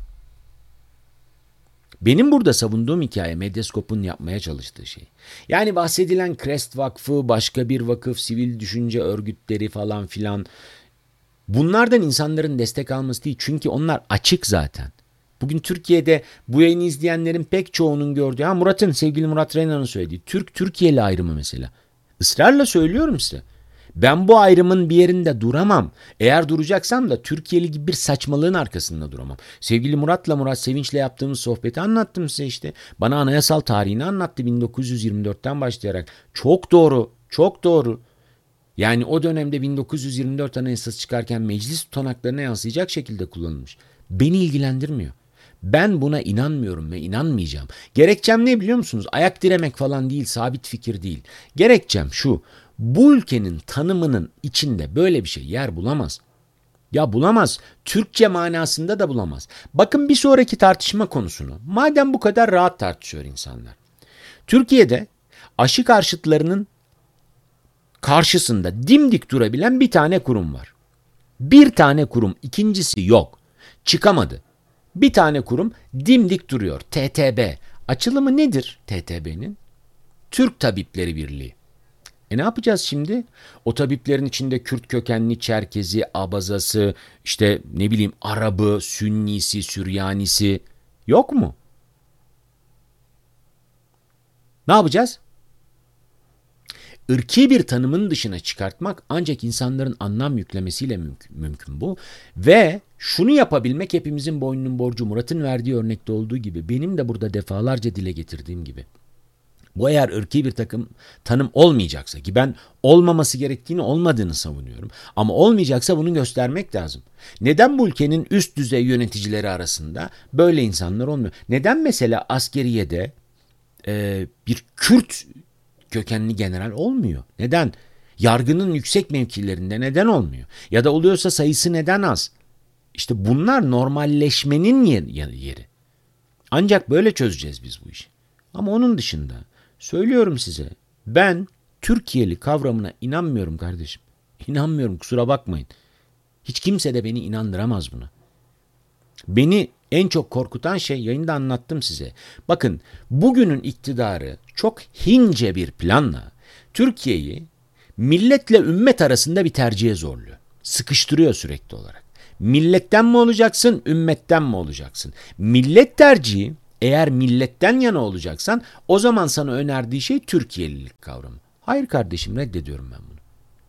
Benim burada savunduğum hikaye Medyaskop'un yapmaya çalıştığı şey. Yani bahsedilen Crest Vakfı, başka bir vakıf, sivil düşünce örgütleri falan filan. Bunlardan insanların destek alması değil. Çünkü onlar açık zaten. Bugün Türkiye'de bu yayını izleyenlerin pek çoğunun gördüğü, ha Murat'ın, sevgili Murat Reyna'nın söylediği Türk Türkiye'li ayrımı mesela. Israrla söylüyorum size. Ben bu ayrımın bir yerinde duramam. Eğer duracaksam da Türkiye'li gibi bir saçmalığın arkasında duramam. Sevgili Murat'la Murat Sevinç'le yaptığımız sohbeti anlattım size işte. Bana anayasal tarihini anlattı bin dokuz yüz yirmi dörtten başlayarak. Çok doğru, çok doğru. Yani o dönemde bin dokuz yüz yirmi dört Anayasası çıkarken meclis tutanaklarına yansıyacak şekilde kullanılmış. Beni ilgilendirmiyor. Ben buna inanmıyorum ve inanmayacağım. Gerekçem ne biliyor musunuz? Ayak diremek falan değil, sabit fikir değil. Gerekçem şu: bu ülkenin tanımının içinde böyle bir şey yer bulamaz. Ya bulamaz. Türkçe manasında da bulamaz. Bakın bir sonraki tartışma konusunu. Madem bu kadar rahat tartışıyor insanlar. Türkiye'de aşı karşıtlarının karşısında dimdik durabilen bir tane kurum var. Bir tane kurum, ikincisi yok. Çıkamadı. Bir tane kurum dimdik duruyor. T T B. Açılımı nedir T T B'nin? Türk Tabipleri Birliği. E ne yapacağız şimdi? O tabiplerin içinde Kürt kökenli, Çerkezi, Abazası, işte ne bileyim Arabı, Sünnisi, Süryanisi yok mu? Ne yapacağız? Irki bir tanımın dışına çıkartmak ancak insanların anlam yüklemesiyle mümkün, mümkün bu. Ve şunu yapabilmek hepimizin boynunun borcu. Murat'ın verdiği örnekte olduğu gibi, benim de burada defalarca dile getirdiğim gibi. Bu eğer ırki bir takım tanım olmayacaksa, ki ben olmaması gerektiğini, olmadığını savunuyorum. Ama olmayacaksa bunu göstermek lazım. Neden bu ülkenin üst düzey yöneticileri arasında böyle insanlar olmuyor? Neden mesela askeriyede e, bir Kürt kökenli general olmuyor? Neden? Yargının yüksek mevkilerinde neden olmuyor? Ya da oluyorsa sayısı neden az? İşte bunlar normalleşmenin yeri. Ancak böyle çözeceğiz biz bu işi. Ama onun dışında söylüyorum size, ben Türkiye'li kavramına inanmıyorum kardeşim. İnanmıyorum, kusura bakmayın. Hiç kimse de beni inandıramaz buna. Beni en çok korkutan şey, yayında anlattım size. Bakın, bugünün iktidarı çok hince bir planla Türkiye'yi milletle ümmet arasında bir tercihe zorluyor. Sıkıştırıyor sürekli olarak. Milletten mi olacaksın, ümmetten mi olacaksın? Millet tercihi, eğer milletten yana olacaksan o zaman sana önerdiği şey Türkiye'lilik kavramı. Hayır kardeşim, reddediyorum ben bunu.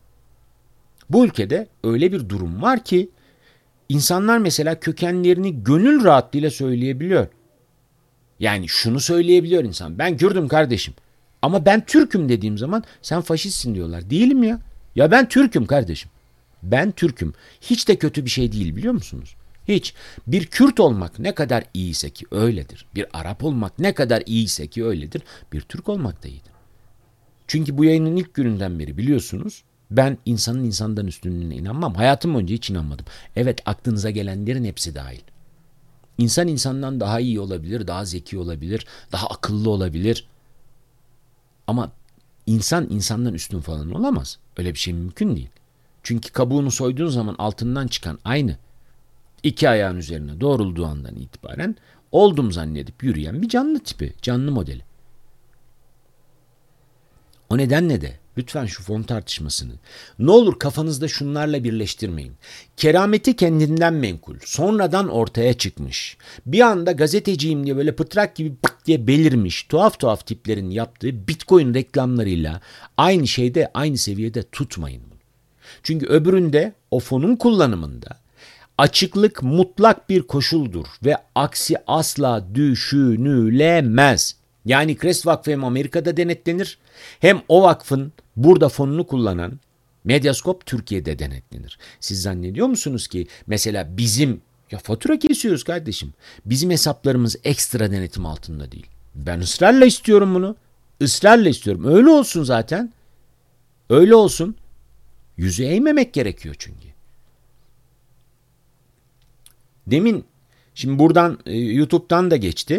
Bu ülkede öyle bir durum var ki insanlar mesela kökenlerini gönül rahatlığıyla söyleyebiliyor. Yani şunu söyleyebiliyor insan: ben Kürt'üm kardeşim. Ama ben Türk'üm dediğim zaman sen faşistsin diyorlar. Değilim ya. Ya ben Türk'üm kardeşim. Ben Türk'üm. Hiç de kötü bir şey değil, biliyor musunuz? Hiç. Bir Kürt olmak ne kadar iyiyse ki öyledir. Bir Arap olmak ne kadar iyiyse ki öyledir. Bir Türk olmak da iyidir. Çünkü bu yayının ilk gününden beri biliyorsunuz, ben insanın insandan üstünlüğüne inanmam. Hayatım boyunca hiç inanmadım. Evet, aklınıza gelenlerin hepsi dahil. İnsan insandan daha iyi olabilir, daha zeki olabilir, daha akıllı olabilir. Ama insan insandan üstün falan olamaz. Öyle bir şey mümkün değil. Çünkü kabuğunu soyduğun zaman altından çıkan aynı. İki ayağın üzerine doğrulduğu andan itibaren oldum zannedip yürüyen bir canlı tipi, canlı modeli. O nedenle de lütfen şu fon tartışmasını ne olur kafanızda şunlarla birleştirmeyin. Kerameti kendinden menkul, sonradan ortaya çıkmış, bir anda gazeteciyim diye böyle pıtrak gibi pıt diye belirmiş tuhaf tuhaf tiplerin yaptığı Bitcoin reklamlarıyla aynı şeyde, aynı seviyede tutmayın bunu. Çünkü öbüründe, o fonun kullanımında açıklık mutlak bir koşuldur ve aksi asla düşünülemez. Yani Crest Vakfı hem Amerika'da denetlenir, hem o vakfın burada fonunu kullanan Medyascope Türkiye'de denetlenir. Siz zannediyor musunuz ki mesela bizim, ya fatura kesiyoruz kardeşim, bizim hesaplarımız ekstra denetim altında değil? Ben ısrarla istiyorum bunu. Israrla istiyorum. Öyle olsun zaten. Öyle olsun. Yüzü eğmemek gerekiyor çünkü. Demin, şimdi buradan e, YouTube'dan da geçti.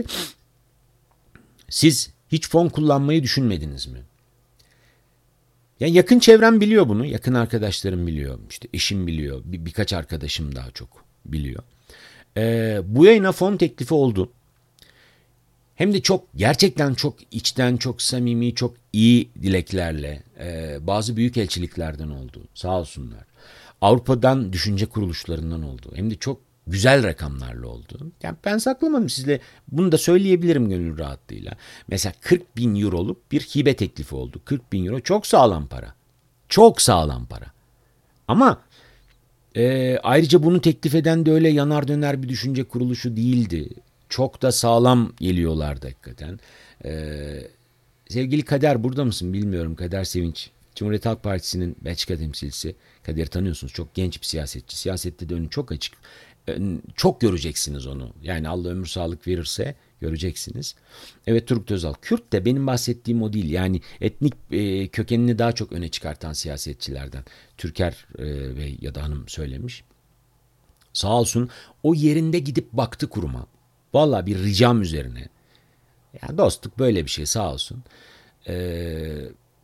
Siz hiç fon kullanmayı düşünmediniz mi? Yani yakın çevrem biliyor bunu. Yakın arkadaşlarım biliyor. İşte eşim biliyor. Bir, birkaç arkadaşım daha çok biliyor. Ee, bu yayına fon teklifi oldu. Hem de çok, gerçekten çok içten, çok samimi, çok iyi dileklerle, e, bazı büyükelçiliklerden oldu. Sağ olsunlar. Avrupa'dan düşünce kuruluşlarından oldu. Hem de çok güzel rakamlarla oldu. Yani ben saklamadım, sizle bunu da söyleyebilirim gönül rahatlığıyla. Mesela kırk bin euroluk bir hibe teklifi oldu. kırk bin euro çok sağlam para. Çok sağlam para. Ama e, ayrıca bunu teklif eden de öyle yanar döner bir düşünce kuruluşu değildi. Çok da sağlam geliyorlardı hakikaten. E, sevgili Kader burada mısın bilmiyorum. Kader Sevinç. Cumhuriyet Halk Partisi'nin Belçika temsilcisi. Kader'i tanıyorsunuz. Çok genç bir siyasetçi. Siyasette de önü çok açık. Çok göreceksiniz onu. Yani Allah ömür sağlık verirse göreceksiniz. Evet, Turgut Özal. Kürt de benim bahsettiğim o değil. Yani etnik e, kökenini daha çok öne çıkartan siyasetçilerden. Türker e, Bey ya da hanım söylemiş. Sağ olsun o yerinde gidip baktı kuruma. Vallahi bir ricam üzerine. Ya dostluk böyle bir şey, sağ olsun. Ee,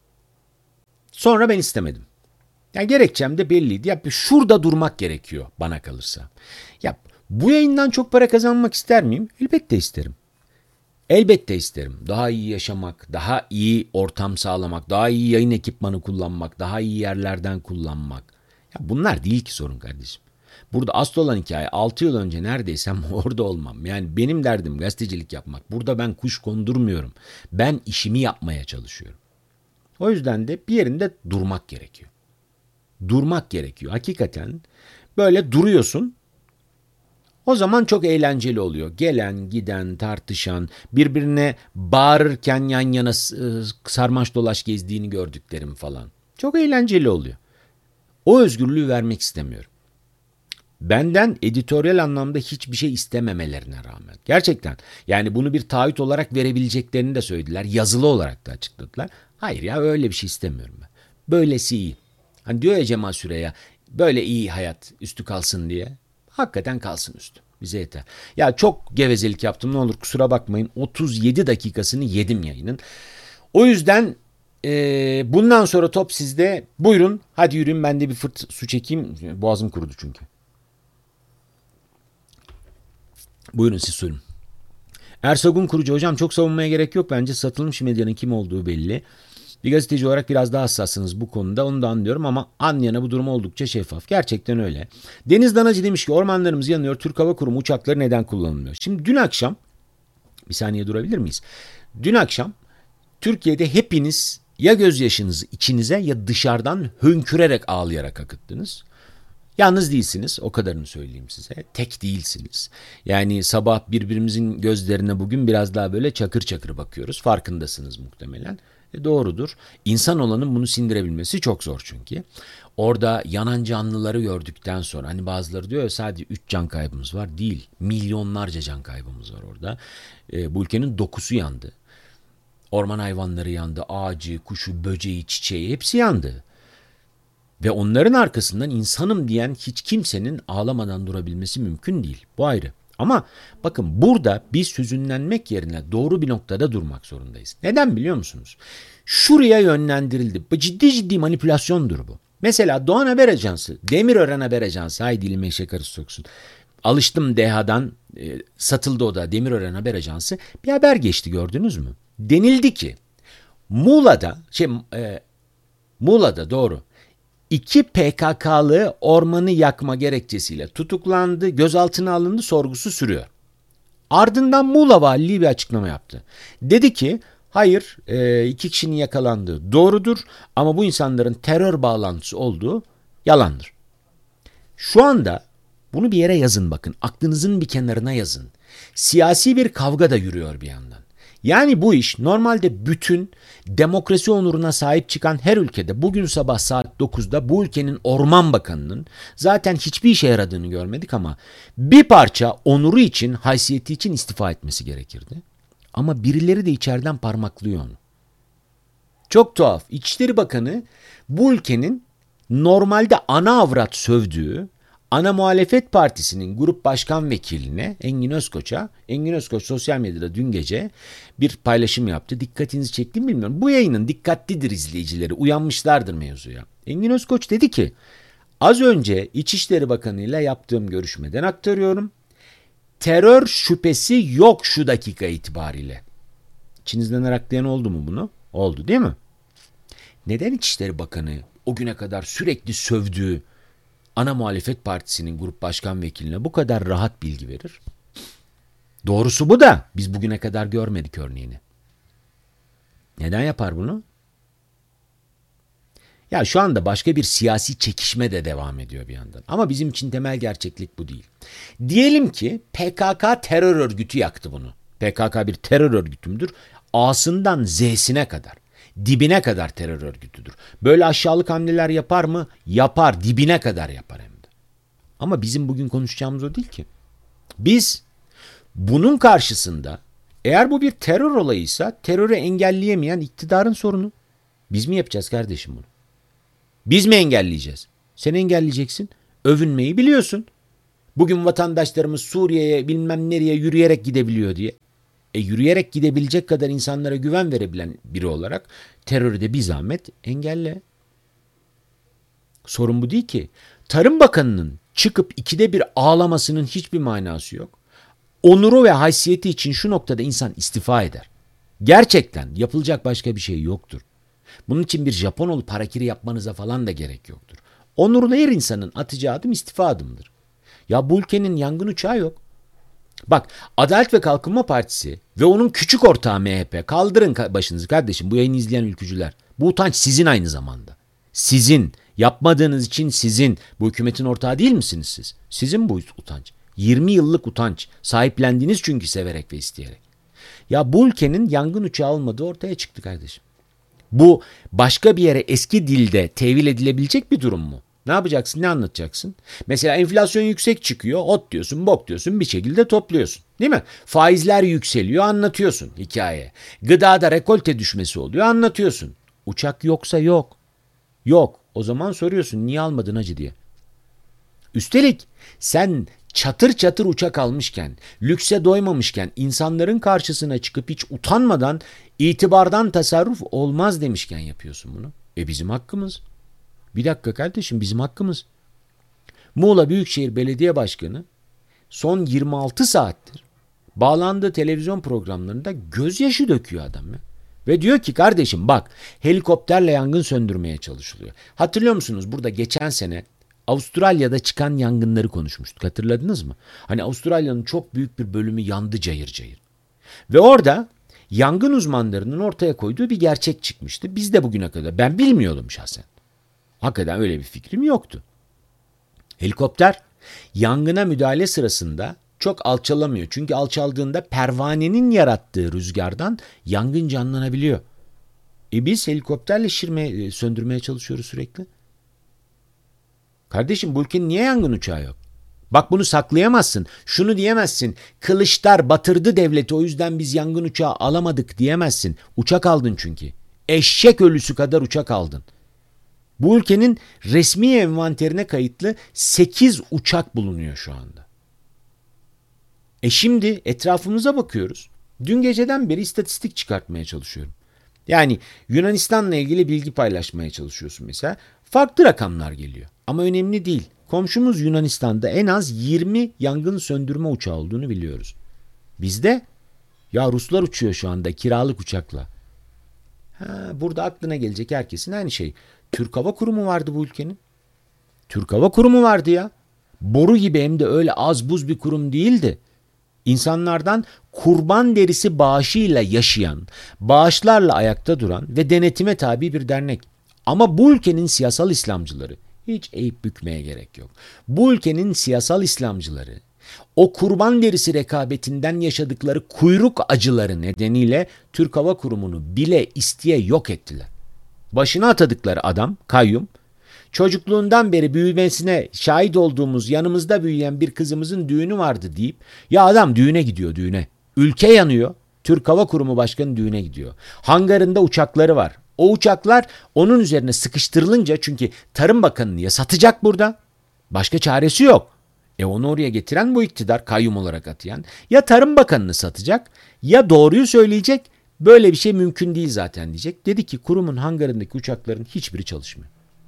sonra ben istemedim. Yani gerekçem de belliydi. Ya şurada durmak gerekiyor bana kalırsa. Ya bu yayından çok para kazanmak ister miyim? Elbette isterim. Elbette isterim. Daha iyi yaşamak, daha iyi ortam sağlamak, daha iyi yayın ekipmanı kullanmak, daha iyi yerlerden kullanmak. Ya bunlar değil ki sorun kardeşim. Burada asıl olan hikaye altı yıl önce neredeysem orada olmam. Yani benim derdim gazetecilik yapmak. Burada ben kuş kondurmuyorum. Ben işimi yapmaya çalışıyorum. O yüzden de bir yerinde durmak gerekiyor. Durmak gerekiyor. Hakikaten böyle duruyorsun. O zaman çok eğlenceli oluyor. Gelen, giden, tartışan, birbirine bağırırken yan yana sarmaş dolaş gezdiğini gördüklerim falan. Çok eğlenceli oluyor. O özgürlüğü vermek istemiyorum. Benden editoryal anlamda hiçbir şey istememelerine rağmen. Gerçekten. Yani bunu bir taahhüt olarak verebileceklerini de söylediler. Yazılı olarak da açıkladılar. Hayır ya, öyle bir şey istemiyorum ben. Böylesi iyi. Hani diyor ya Cemal Süreya, böyle iyi hayat üstü kalsın diye. Hakikaten kalsın üstü. Bize yeter. Ya çok gevezelik yaptım, ne olur kusura bakmayın. otuz yedi dakikasını yedim yayının. O yüzden e, bundan sonra top sizde. Buyurun hadi yürüyün, ben de bir fırt su çekeyim. Boğazım kurudu çünkü. Buyurun siz sorun. Ersogun Kurucu, hocam çok savunmaya gerek yok. Bence satılmış medyanın kim olduğu belli. Bir gazeteci olarak biraz daha hassassınız bu konuda, onu da anlıyorum ama anlayana bu durum oldukça şeffaf. Gerçekten öyle. Deniz Danacı demiş ki ormanlarımız yanıyor. Türk Hava Kurumu uçakları neden kullanılmıyor? Şimdi dün akşam, bir saniye durabilir miyiz? Dün akşam Türkiye'de hepiniz ya gözyaşınızı içinize ya dışarıdan hönkürerek ağlayarak akıttınız. Yalnız değilsiniz, o kadarını söyleyeyim size. Tek değilsiniz. Yani sabah birbirimizin gözlerine bugün biraz daha böyle çakır çakır bakıyoruz. Farkındasınız muhtemelen. E doğrudur. İnsan olanın bunu sindirebilmesi çok zor çünkü. Orada yanan canlıları gördükten sonra, hani bazıları diyor ya sadece üç can kaybımız var. Değil. Milyonlarca can kaybımız var orada. E, bu ülkenin dokusu yandı. Orman hayvanları yandı. Ağacı, kuşu, böceği, çiçeği hepsi yandı. Ve onların arkasından insanım diyen hiç kimsenin ağlamadan durabilmesi mümkün değil. Bu ayrı. Ama bakın burada biz hüzünlenmek yerine doğru bir noktada durmak zorundayız. Neden biliyor musunuz? Şuraya yönlendirildi. Bu ciddi ciddi manipülasyondur bu. Mesela Doğan Haber Ajansı, Demirören Haber Ajansı, hay dilime eşek arısı soksun. Alıştım DEHA'dan, e, satıldı o da, Demirören Haber Ajansı. Bir haber geçti, gördünüz mü? Denildi ki Muğla'da, şey e, Muğla'da doğru. İki P K K'lı ormanı yakma gerekçesiyle tutuklandı, gözaltına alındı, sorgusu sürüyor. Ardından Muğla Valiliği bir açıklama yaptı. Dedi ki hayır, e, iki kişinin yakalandığı doğrudur ama bu insanların terör bağlantısı olduğu yalandır. Şu anda bunu bir yere yazın, bakın aklınızın bir kenarına yazın. Siyasi bir kavga da yürüyor bir yandan. Yani bu iş normalde bütün demokrasi onuruna sahip çıkan her ülkede bugün sabah saat dokuzda bu ülkenin Orman Bakanı'nın zaten hiçbir işe yaradığını görmedik ama bir parça onuru için, haysiyeti için istifa etmesi gerekirdi. Ama birileri de içeriden parmaklıyor onu. Çok tuhaf. İçişleri Bakanı bu ülkenin normalde ana avrat sövdüğü ana muhalefet partisinin grup başkan vekiline Engin Özkoç'a, Engin Özkoç sosyal medyada dün gece bir paylaşım yaptı. Dikkatinizi çekti mi bilmiyorum. Bu yayının dikkatlidir izleyicileri, uyanmışlardır mevzuya. Engin Özkoç dedi ki, az önce İçişleri Bakanı ile yaptığım görüşmeden aktarıyorum. Terör şüphesi yok şu dakika itibariyle. İçinizden araklayan oldu mu bunu? Oldu değil mi? Neden İçişleri Bakanı o güne kadar sürekli sövdüğü ana muhalefet partisinin grup başkan vekiline bu kadar rahat bilgi verir? Doğrusu bu da biz bugüne kadar görmedik örneğini. Neden yapar bunu? Ya şu anda başka bir siyasi çekişme de devam ediyor bir yandan. Ama bizim için temel gerçeklik bu değil. Diyelim ki P K K terör örgütü yaktı bunu. P K K bir terör örgütü müdür? A'sından Z'sine kadar, dibine kadar terör örgütüdür. Böyle aşağılık hamleler yapar mı? Yapar, dibine kadar yapar hem de. Ama bizim bugün konuşacağımız o değil ki. Biz bunun karşısında, eğer bu bir terör olayıysa, terörü engelleyemeyen iktidarın sorunu. Biz mi yapacağız kardeşim bunu? Biz mi engelleyeceğiz? Sen engelleyeceksin. Övünmeyi biliyorsun. Bugün vatandaşlarımız Suriye'ye bilmem nereye yürüyerek gidebiliyor diye. E yürüyerek gidebilecek kadar insanlara güven verebilen biri olarak terörü de bir zahmet engelle. Sorun bu değil ki. Tarım Bakanı'nın çıkıp ikide bir ağlamasının hiçbir manası yok. Onuru ve haysiyeti için şu noktada insan istifa eder. Gerçekten yapılacak başka bir şey yoktur. Bunun için bir Japon olup harakiri yapmanıza falan da gerek yoktur. Onurlu her insanın atacağı adım istifa adımıdır. Ya bu ülkenin yangın uçağı yok. Bak, Adalet ve Kalkınma Partisi ve onun küçük ortağı M H P, kaldırın başınızı kardeşim, bu yayını izleyen ülkücüler. Bu utanç sizin aynı zamanda. Sizin. Yapmadığınız için sizin. Bu hükümetin ortağı değil misiniz siz? Sizin bu utanç. yirmi yıllık utanç. Sahiplendiğiniz çünkü severek ve isteyerek. Ya bu ülkenin yangın uçağı olmadığı ortaya çıktı kardeşim. Bu başka bir yere eski dilde tevil edilebilecek bir durum mu? Ne yapacaksın? Ne anlatacaksın? Mesela enflasyon yüksek çıkıyor. Ot diyorsun, bok diyorsun, bir şekilde topluyorsun. Değil mi? Faizler yükseliyor, anlatıyorsun hikaye. Gıdada rekolte düşmesi oluyor, anlatıyorsun. Uçak yoksa yok. Yok. O zaman soruyorsun niye almadın hacı diye. Üstelik sen çatır çatır uçak almışken, lükse doymamışken, insanların karşısına çıkıp hiç utanmadan itibardan tasarruf olmaz demişken yapıyorsun bunu. E bizim hakkımız. Bir dakika kardeşim, bizim hakkımız. Muğla Büyükşehir Belediye Başkanı son yirmi altı saattir bağlandığı televizyon programlarında gözyaşı döküyor adam ya. Ve diyor ki kardeşim bak, helikopterle yangın söndürmeye çalışılıyor. Hatırlıyor musunuz burada geçen sene Avustralya'da çıkan yangınları konuşmuştuk, hatırladınız mı? Hani Avustralya'nın çok büyük bir bölümü yandı cayır cayır. Ve orada yangın uzmanlarının ortaya koyduğu bir gerçek çıkmıştı. Biz de bugüne kadar, ben bilmiyordum şahsen. Hakikaten öyle bir fikrim yoktu. Helikopter yangına müdahale sırasında çok alçalamıyor. Çünkü alçaldığında pervanenin yarattığı rüzgardan yangın canlanabiliyor. E biz helikopterle şirmeye, söndürmeye çalışıyoruz sürekli. Kardeşim bu ülkenin niye yangın uçağı yok? Bak bunu saklayamazsın. Şunu diyemezsin. Kılıçlar batırdı devleti, o yüzden biz yangın uçağı alamadık diyemezsin. Uçak aldın çünkü. Eşek ölüsü kadar uçak aldın. Bu ülkenin resmi envanterine kayıtlı sekiz uçak bulunuyor şu anda. E şimdi etrafımıza bakıyoruz. Dün geceden beri istatistik çıkartmaya çalışıyorum. Yani Yunanistan'la ilgili bilgi paylaşmaya çalışıyorsun mesela. Farklı rakamlar geliyor. Ama önemli değil. Komşumuz Yunanistan'da en az yirmi yangın söndürme uçağı olduğunu biliyoruz. Bizde ya Ruslar uçuyor şu anda kiralık uçakla. Ha, burada aklına gelecek herkesin aynı şey. Türk Hava Kurumu vardı bu ülkenin. Türk Hava Kurumu vardı ya. Boru gibi, hem de öyle az buz bir kurum değildi. İnsanlardan kurban derisi bağışıyla yaşayan, bağışlarla ayakta duran ve denetime tabi bir dernek. Ama bu ülkenin siyasal İslamcıları, hiç eğip bükmeye gerek yok. Bu ülkenin siyasal İslamcıları o kurban derisi rekabetinden yaşadıkları kuyruk acıları nedeniyle Türk Hava Kurumu'nu bile isteye yok ettiler. Başına atadıkları adam, kayyum, çocukluğundan beri büyümesine şahit olduğumuz, yanımızda büyüyen bir kızımızın düğünü vardı deyip, ya adam düğüne gidiyor, düğüne. Ülke yanıyor, Türk Hava Kurumu Başkanı düğüne gidiyor. Hangarında uçakları var. O uçaklar onun üzerine sıkıştırılınca, çünkü Tarım Bakanı'nı ya satacak burada, başka çaresi yok. E onu oraya getiren bu iktidar, kayyum olarak atayan, ya Tarım Bakanı'nı satacak ya doğruyu söyleyecek, böyle bir şey mümkün değil zaten diyecek. Dedi ki kurumun hangarındaki uçakların hiçbiri çalışmıyor.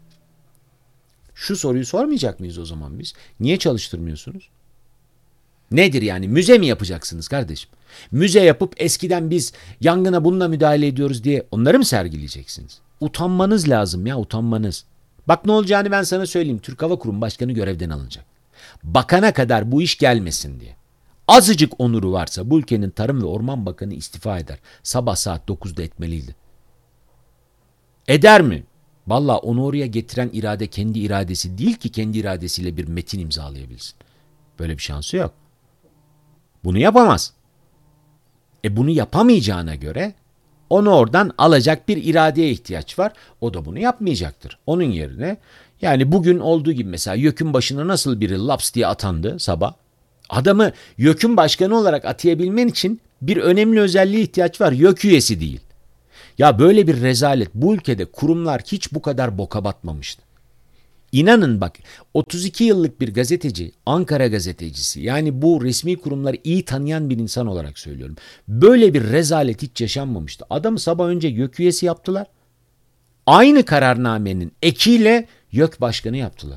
Şu soruyu sormayacak mıyız o zaman biz? Niye çalıştırmıyorsunuz? Nedir yani? Müze mi yapacaksınız kardeşim? Müze yapıp eskiden biz yangına bununla müdahale ediyoruz diye onları mı sergileyeceksiniz? Utanmanız lazım ya, utanmanız. Bak ne olacağını ben sana söyleyeyim. Türk Hava Kurumu Başkanı görevden alınacak. Bakana kadar bu iş gelmesin diye. Azıcık onuru varsa bu ülkenin Tarım ve Orman Bakanı istifa eder. Sabah saat dokuzda etmeliydi. Eder mi? Vallahi onu oraya getiren irade kendi iradesi değil ki kendi iradesiyle bir metin imzalayabilsin. Böyle bir şansı yok. Bunu yapamaz. E bunu yapamayacağına göre onu oradan alacak bir iradeye ihtiyaç var. O da bunu yapmayacaktır. Onun yerine yani bugün olduğu gibi mesela YÖK'ün başına nasıl biri laps diye atandı sabah. Adamı YÖK'ün başkanı olarak atayabilmen için bir önemli özelliğe ihtiyaç var. YÖK üyesi değil. Ya böyle bir rezalet, bu ülkede kurumlar hiç bu kadar boka batmamıştı. İnanın bak, otuz iki yıllık bir gazeteci, Ankara gazetecisi, yani bu resmi kurumları iyi tanıyan bir insan olarak söylüyorum. Böyle bir rezalet hiç yaşanmamıştı. Adamı sabah önce YÖK üyesi yaptılar. Aynı kararnamenin ekiyle YÖK başkanı yaptılar.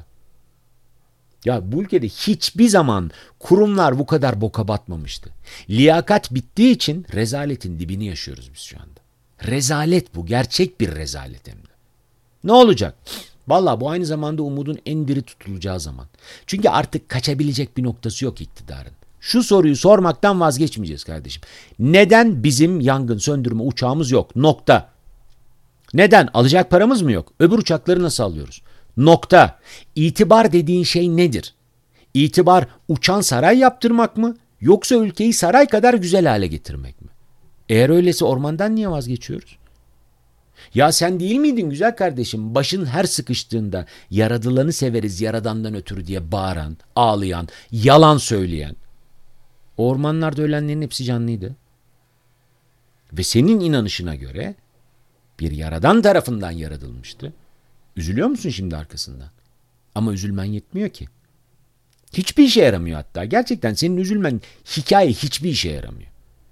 Ya bu ülkede hiçbir zaman kurumlar bu kadar boka batmamıştı. Liyakat bittiği için rezaletin dibini yaşıyoruz biz şu anda. Rezalet bu. Gerçek bir rezalet hem de. Ne olacak? Vallahi bu aynı zamanda umudun en diri tutulacağı zaman. Çünkü artık kaçabilecek bir noktası yok iktidarın. Şu soruyu sormaktan vazgeçmeyeceğiz kardeşim. Neden bizim yangın söndürme uçağımız yok? Nokta. Neden? Alacak paramız mı yok? Öbür uçakları nasıl alıyoruz? Nokta. İtibar dediğin şey nedir? İtibar uçan saray yaptırmak mı? Yoksa ülkeyi saray kadar güzel hale getirmek mi? Eğer öyleyse ormandan niye vazgeçiyoruz? Ya sen değil miydin güzel kardeşim? Başın her sıkıştığında yaradılanı severiz yaradandan ötürü diye bağıran, ağlayan, yalan söyleyen. O ormanlarda ölenlerin hepsi canlıydı. Ve senin inanışına göre bir yaradan tarafından yaratılmıştı. Üzülüyor musun şimdi arkasından? Ama üzülmen yetmiyor ki. Hiçbir işe yaramıyor hatta. Gerçekten senin üzülmen hikaye hiçbir işe yaramıyor.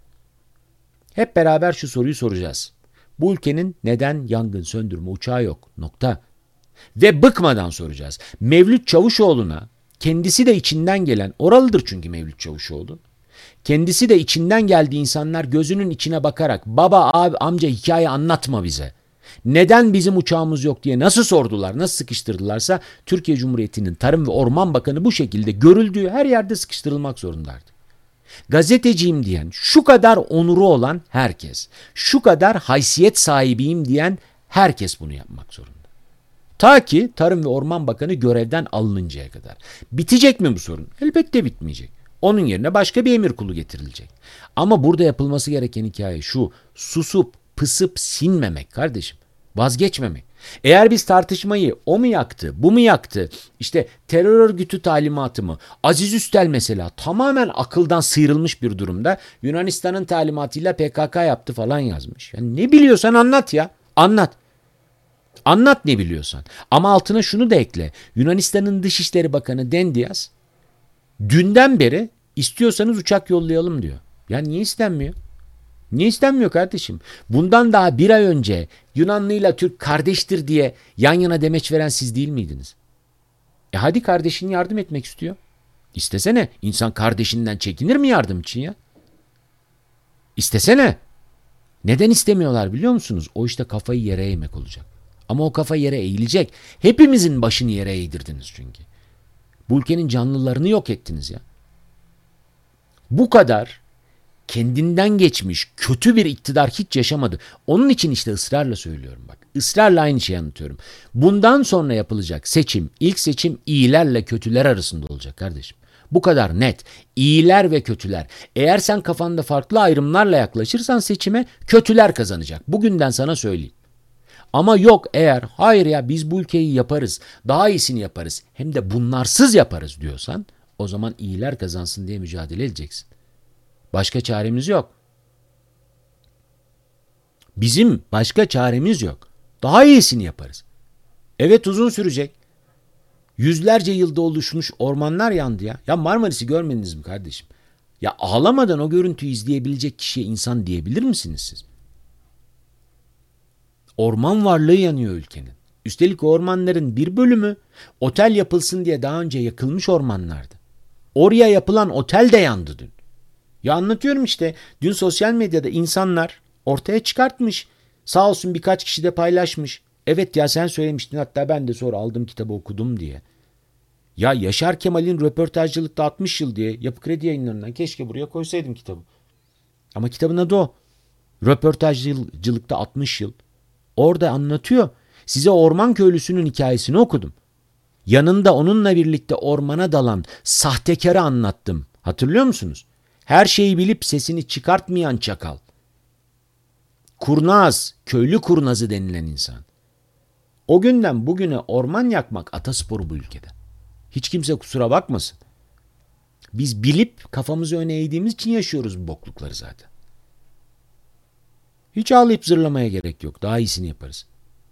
Hep beraber şu soruyu soracağız. Bu ülkenin neden yangın söndürme uçağı yok? Nokta. Ve bıkmadan soracağız. Mevlüt Çavuşoğlu'na kendisi de içinden gelen, oralıdır çünkü Mevlüt Çavuşoğlu. Kendisi de içinden geldiği insanlar gözünün içine bakarak baba, abi, amca hikaye anlatma bize. Neden bizim uçağımız yok diye nasıl sordular, nasıl sıkıştırdılarsa Türkiye Cumhuriyeti'nin Tarım ve Orman Bakanı bu şekilde görüldüğü her yerde sıkıştırılmak zorundaydı. Gazeteciyim diyen, şu kadar onuru olan herkes, şu kadar haysiyet sahibiyim diyen herkes bunu yapmak zorunda. Ta ki Tarım ve Orman Bakanı görevden alınıncaya kadar. Bitecek mi bu sorun? Elbette bitmeyecek. Onun yerine başka bir emir kulu getirilecek. Ama burada yapılması gereken hikaye şu: susup pısıp sinmemek kardeşim. Vazgeçmemek. Eğer biz tartışmayı o mu yaktı, bu mu yaktı, işte terör örgütü talimatı mı, Aziz Üstel mesela tamamen akıldan sıyrılmış bir durumda Yunanistan'ın talimatıyla P K K yaptı falan yazmış. Yani ne biliyorsan anlat ya, anlat. Anlat ne biliyorsan. Ama altına şunu da ekle. Yunanistan'ın Dışişleri Bakanı Dendias dünden beri istiyorsanız uçak yollayalım diyor. Ya niye istenmiyor? Niye istenmiyor kardeşim? Bundan daha bir ay önce Yunanlıyla Türk kardeştir diye yan yana demeç veren siz değil miydiniz? E hadi kardeşin yardım etmek istiyor. İstesene. İnsan kardeşinden çekinir mi yardım için ya? İstesene. Neden istemiyorlar biliyor musunuz? O işte kafayı yere eğmek olacak. Ama o kafa yere eğilecek. Hepimizin başını yere eğdirdiniz çünkü. Bu ülkenin canlılarını yok ettiniz ya. Bu kadar kendinden geçmiş kötü bir iktidar hiç yaşamadı. Onun için işte ısrarla söylüyorum bak. Israrla aynı şeyi anlatıyorum. Bundan sonra yapılacak seçim, ilk seçim iyilerle kötüler arasında olacak kardeşim. Bu kadar net. İyiler ve kötüler. Eğer sen kafanda farklı ayrımlarla yaklaşırsan seçime kötüler kazanacak. Bugünden sana söyleyeyim. Ama yok eğer hayır ya biz bu ülkeyi yaparız, daha iyisini yaparız, hem de bunlarsız yaparız diyorsan o zaman iyiler kazansın diye mücadele edeceksin. Başka çaremiz yok. Bizim başka çaremiz yok. Daha iyisini yaparız. Evet uzun sürecek. Yüzlerce yılda oluşmuş ormanlar yandı ya. Ya Marmaris'i görmediniz mi kardeşim? Ya ağlamadan o görüntüyü izleyebilecek kişiye insan diyebilir misiniz siz? Orman varlığı yanıyor ülkenin. Üstelik o ormanların bir bölümü otel yapılsın diye daha önce yakılmış ormanlardı. Oraya yapılan otel de yandı dün. Ya anlatıyorum işte. Dün sosyal medyada insanlar ortaya çıkartmış. Sağ olsun birkaç kişi de paylaşmış. Evet ya sen söylemiştin, hatta ben de sonra aldım kitabı okudum diye. Ya Yaşar Kemal'in röportajcılıkta altmış yıl diye Yapı Kredi Yayınlarından keşke buraya koysaydım kitabı. Ama kitabın adı o. Röportajcılıkta altmış yıl. Orada anlatıyor. Size orman köylüsünün hikayesini okudum. Yanında onunla birlikte ormana dalan sahtekarı anlattım. Hatırlıyor musunuz? Her şeyi bilip sesini çıkartmayan çakal. Kurnaz, köylü kurnazı denilen insan. O günden bugüne orman yakmak atasporu bu ülkede. Hiç kimse kusura bakmasın. Biz bilip kafamızı öne eğdiğimiz için yaşıyoruz bu boklukları zaten. Hiç ağlayıp zırlamaya gerek yok. Daha iyisini yaparız.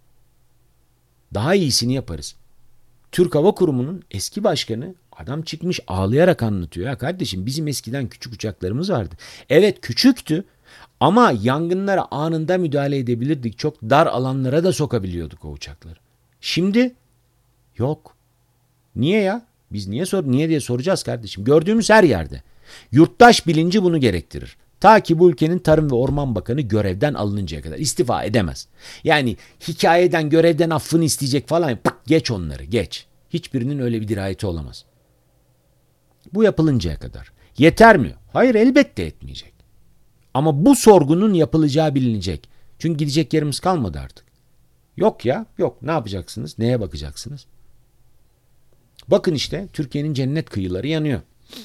Daha iyisini yaparız. Türk Hava Kurumu'nun eski başkanı adam çıkmış ağlayarak anlatıyor. Ya kardeşim bizim eskiden küçük uçaklarımız vardı. Evet küçüktü ama yangınlara anında müdahale edebilirdik. Çok dar alanlara da sokabiliyorduk o uçakları. Şimdi yok. Niye ya? Biz niye sor niye diye soracağız kardeşim. Gördüğümüz her yerde. Yurttaş bilinci bunu gerektirir. Ta ki bu ülkenin Tarım ve Orman Bakanı görevden alınıncaya kadar istifa edemez. Yani hikayeden görevden affını isteyecek falan pık, geç onları geç. Hiçbirinin öyle bir dirayeti olamaz. Bu yapılıncaya kadar. Yeter mi? Hayır elbette etmeyecek. Ama bu sorgunun yapılacağı bilinecek. Çünkü gidecek yerimiz kalmadı artık. Yok ya yok ne yapacaksınız? Neye bakacaksınız? Bakın işte Türkiye'nin cennet kıyıları yanıyor.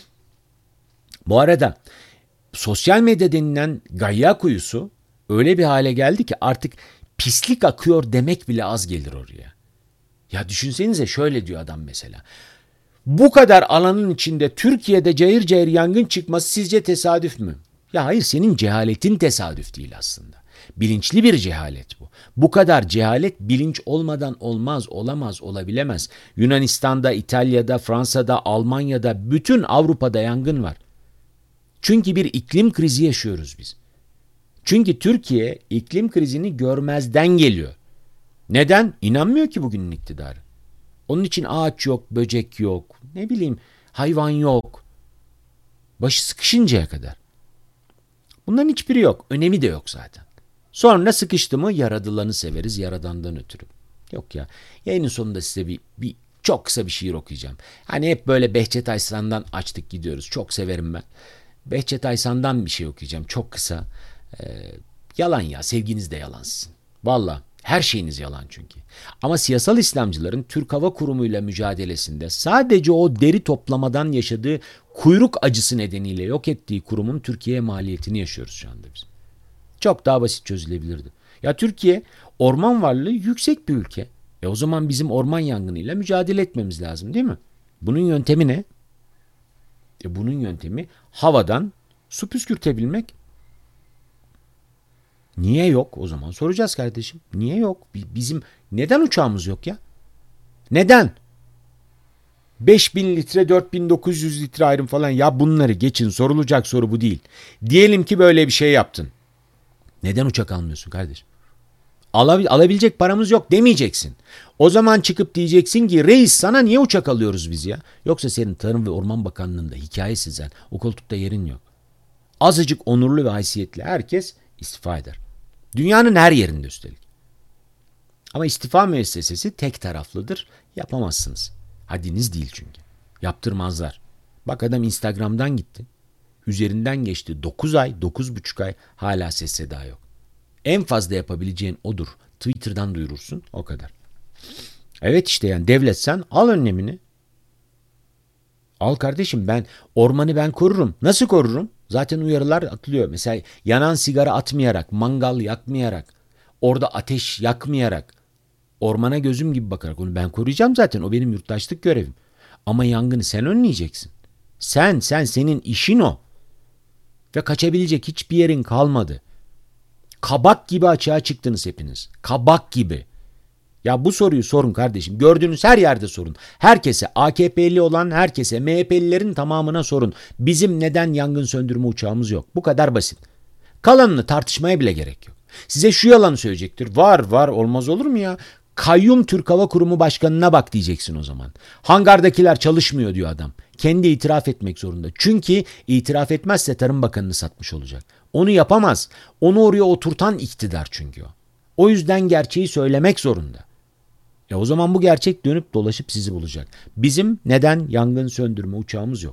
Bu arada sosyal medya denilen gayya kuyusu öyle bir hale geldi ki artık pislik akıyor demek bile az gelir oraya. Ya düşünsenize şöyle diyor adam mesela. Bu kadar alanın içinde Türkiye'de cayır cayır yangın çıkması sizce tesadüf mü? Ya hayır senin cehaletin tesadüf değil aslında. Bilinçli bir cehalet bu. Bu kadar cehalet bilinç olmadan olmaz, olamaz, olabilemez. Yunanistan'da, İtalya'da, Fransa'da, Almanya'da, bütün Avrupa'da yangın var. Çünkü bir iklim krizi yaşıyoruz biz. Çünkü Türkiye iklim krizini görmezden geliyor. Neden? İnanmıyor ki bugünün iktidarı. Onun için ağaç yok, böcek yok, ne bileyim hayvan yok. Başı sıkışıncaya kadar. Bunların hiçbiri yok. Önemi de yok zaten. Sonra sıkıştı mı yaradılanı severiz yaradandan ötürü. Yok ya. Yayının sonunda size bir, bir çok kısa bir şiir okuyacağım. Hani hep böyle Behçet Ayslan'dan açtık gidiyoruz. Çok severim ben. Behçet Ayslan'dan bir şey okuyacağım. Çok kısa. Ee, yalan ya. Sevginiz de yalan sizin. Valla. Her şeyiniz yalan çünkü. Ama siyasal İslamcıların Türk Hava Kurumu'yla mücadelesinde sadece o deri toplamadan yaşadığı kuyruk acısı nedeniyle yok ettiği kurumun Türkiye'ye maliyetini yaşıyoruz şu anda biz. Çok daha basit çözülebilirdi. Ya Türkiye orman varlığı yüksek bir ülke. E o zaman bizim orman yangınıyla mücadele etmemiz lazım değil mi? Bunun yöntemi ne? E bunun yöntemi havadan su püskürtebilmek. Niye yok? O zaman soracağız kardeşim. Niye yok? Bizim neden uçağımız yok ya? Neden? beş bin litre, dört bin dokuz yüz litre ayrım falan. Ya bunları geçin. Sorulacak soru bu değil. Diyelim ki böyle bir şey yaptın. Neden uçak almıyorsun kardeşim? Alabil- alabilecek paramız yok demeyeceksin. O zaman çıkıp diyeceksin ki reis sana niye uçak alıyoruz biz ya? Yoksa senin Tarım ve Orman Bakanlığı'nda hikayesi sen. O koltukta yerin yok. Azıcık onurlu ve haysiyetli herkes istifa eder. Dünyanın her yerinde üstelik. Ama istifa müessesesi tek taraflıdır. Yapamazsınız. Haddiniz değil çünkü. Yaptırmazlar. Bak adam Instagram'dan gitti. Üzerinden geçti dokuz ay, dokuz buçuk ay hala ses seda yok. En fazla yapabileceğin odur. Twitter'dan duyurursun o kadar. Evet işte yani devlet sen al önlemini. Al kardeşim ben ormanı ben korurum. Nasıl korurum? Zaten uyarılar atılıyor. Mesela yanan sigara atmayarak, mangal yakmayarak, orada ateş yakmayarak, ormana gözüm gibi bakarak onu ben koruyacağım zaten. O benim yurttaşlık görevim. Ama yangını sen önleyeceksin. Sen, sen, senin işin o. Ve kaçabilecek hiçbir yerin kalmadı. Kabak gibi açığa çıktınız hepiniz. Kabak gibi. Ya bu soruyu sorun kardeşim. Gördüğünüz her yerde sorun. Herkese, A K P'li olan herkese, M H P'lilerin tamamına sorun. Bizim neden yangın söndürme uçağımız yok? Bu kadar basit. Kalanını tartışmaya bile gerek yok. Size şu yalanı söyleyecektir. Var var olmaz olur mu ya? Kayyum Türk Hava Kurumu Başkanı'na bak diyeceksin o zaman. Hangardakiler çalışmıyor diyor adam. Kendi itiraf etmek zorunda. Çünkü itiraf etmezse Tarım Bakanı'nı satmış olacak. Onu yapamaz. Onu oraya oturtan iktidar çünkü o. O yüzden gerçeği söylemek zorunda. E o zaman bu gerçek dönüp dolaşıp sizi bulacak. Bizim neden yangın söndürme uçağımız yok?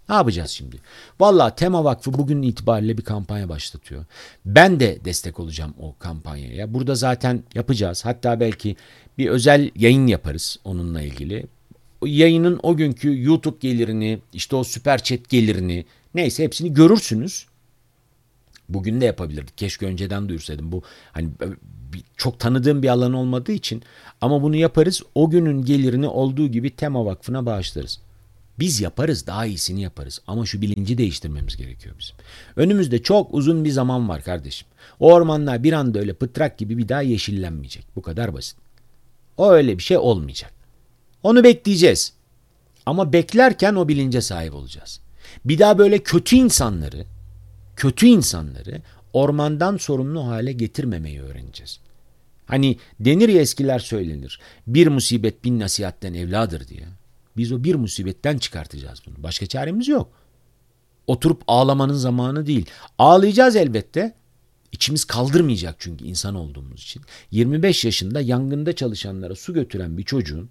Ne yapacağız şimdi? Vallahi Tema Vakfı bugün itibariyle bir kampanya başlatıyor. Ben de destek olacağım o kampanyaya. Burada zaten yapacağız. Hatta belki bir özel yayın yaparız onunla ilgili. O yayının o günkü YouTube gelirini, işte o süper chat gelirini, neyse hepsini görürsünüz. Bugün de yapabilirdik. Keşke önceden duyursaydım. Bu hani çok tanıdığım bir alan olmadığı için, ama bunu yaparız. O günün gelirini olduğu gibi Tema Vakfı'na bağışlarız. Biz yaparız, daha iyisini yaparız. Ama şu bilinci değiştirmemiz gerekiyor bizim. Önümüzde çok uzun bir zaman var kardeşim. O ormanlar bir anda öyle pıtrak gibi bir daha yeşillenmeyecek. Bu kadar basit. O öyle bir şey olmayacak. Onu bekleyeceğiz. Ama beklerken o bilince sahip olacağız. Bir daha böyle kötü insanları, kötü insanları ormandan sorumlu hale getirmemeyi öğreneceğiz. Hani denir ya, eskiler söylenir. Bir musibet bin nasihatten evladır diye. Biz o bir musibetten çıkartacağız bunu. Başka çaremiz yok. Oturup ağlamanın zamanı değil. Ağlayacağız elbette. İçimiz kaldırmayacak çünkü insan olduğumuz için. yirmi beş yaşında yangında çalışanlara su götüren bir çocuğun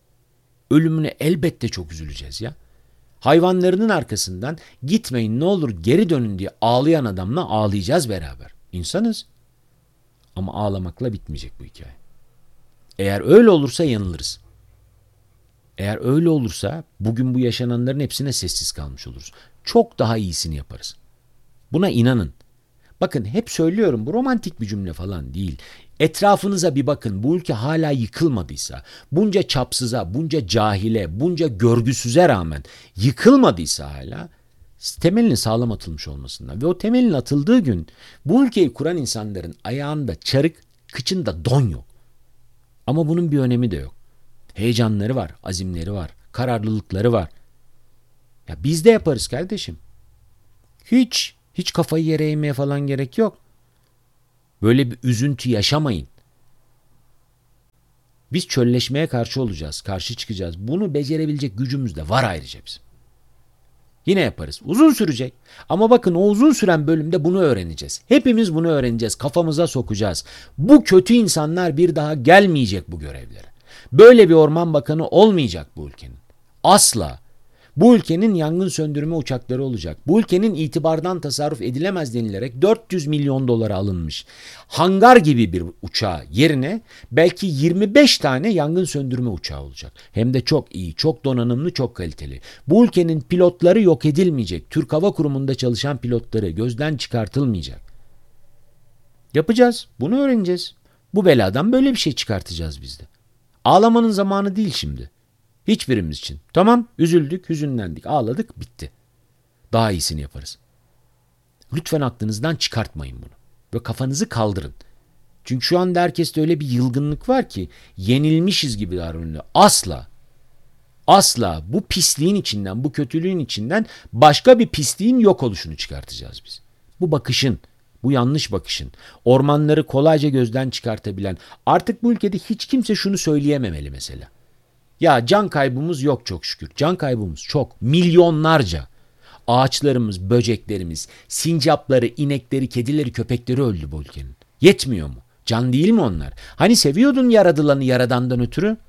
ölümüne elbette çok üzüleceğiz ya. Hayvanlarının arkasından gitmeyin ne olur geri dönün diye ağlayan adamla ağlayacağız beraber. İnsanız. Ama ağlamakla bitmeyecek bu hikaye. Eğer öyle olursa yanılırız. Eğer öyle olursa bugün bu yaşananların hepsine sessiz kalmış oluruz. Çok daha iyisini yaparız. Buna inanın. Bakın hep söylüyorum, bu romantik bir cümle falan değil. Etrafınıza bir bakın, bu ülke hala yıkılmadıysa, bunca çapsıza, bunca cahile, bunca görgüsüze rağmen yıkılmadıysa hala, temelinin sağlam atılmış olmasından ve o temelin atıldığı gün bu ülkeyi kuran insanların ayağında çarık, kıçında don yok. Ama bunun bir önemi de yok. Heyecanları var, azimleri var, kararlılıkları var. Ya biz de yaparız kardeşim. Hiç, hiç kafayı yere eğmeye falan gerek yok. Böyle bir üzüntü yaşamayın. Biz çölleşmeye karşı olacağız, karşı çıkacağız. Bunu becerebilecek gücümüz de var ayrıca bizim. Yine yaparız. Uzun sürecek. Ama bakın o uzun süren bölümde bunu öğreneceğiz. Hepimiz bunu öğreneceğiz, kafamıza sokacağız. Bu kötü insanlar bir daha gelmeyecek bu görevlere. Böyle bir orman bakanı olmayacak bu ülkenin. Asla. Bu ülkenin yangın söndürme uçakları olacak. Bu ülkenin itibardan tasarruf edilemez denilerek dört yüz milyon dolara alınmış hangar gibi bir uçağı yerine belki yirmi beş tane yangın söndürme uçağı olacak. Hem de çok iyi, çok donanımlı, çok kaliteli. Bu ülkenin pilotları yok edilmeyecek. Türk Hava Kurumu'nda çalışan pilotları gözden çıkartılmayacak. Yapacağız. Bunu öğreneceğiz. Bu beladan böyle bir şey çıkartacağız biz de. Ağlamanın zamanı değil şimdi. Hiçbirimiz için. Tamam, üzüldük, hüzünlendik, ağladık, bitti. Daha iyisini yaparız. Lütfen aklınızdan çıkartmayın bunu. Ve kafanızı kaldırın. Çünkü şu anda herkeste öyle bir yılgınlık var ki yenilmişiz gibi davranıyor. Asla. Asla bu pisliğin içinden, bu kötülüğün içinden başka bir pisliğin yok oluşunu çıkartacağız biz. Bu bakışın, bu yanlış bakışın, ormanları kolayca gözden çıkartabilen, artık bu ülkede hiç kimse şunu söyleyememeli mesela. Ya can kaybımız yok çok şükür. Can kaybımız çok. Milyonlarca. Ağaçlarımız, böceklerimiz, sincapları, inekleri, kedileri, köpekleri öldü bu ülkenin. Yetmiyor mu? Can değil mi onlar? Hani seviyordun yaradılanı yaradandan ötürü?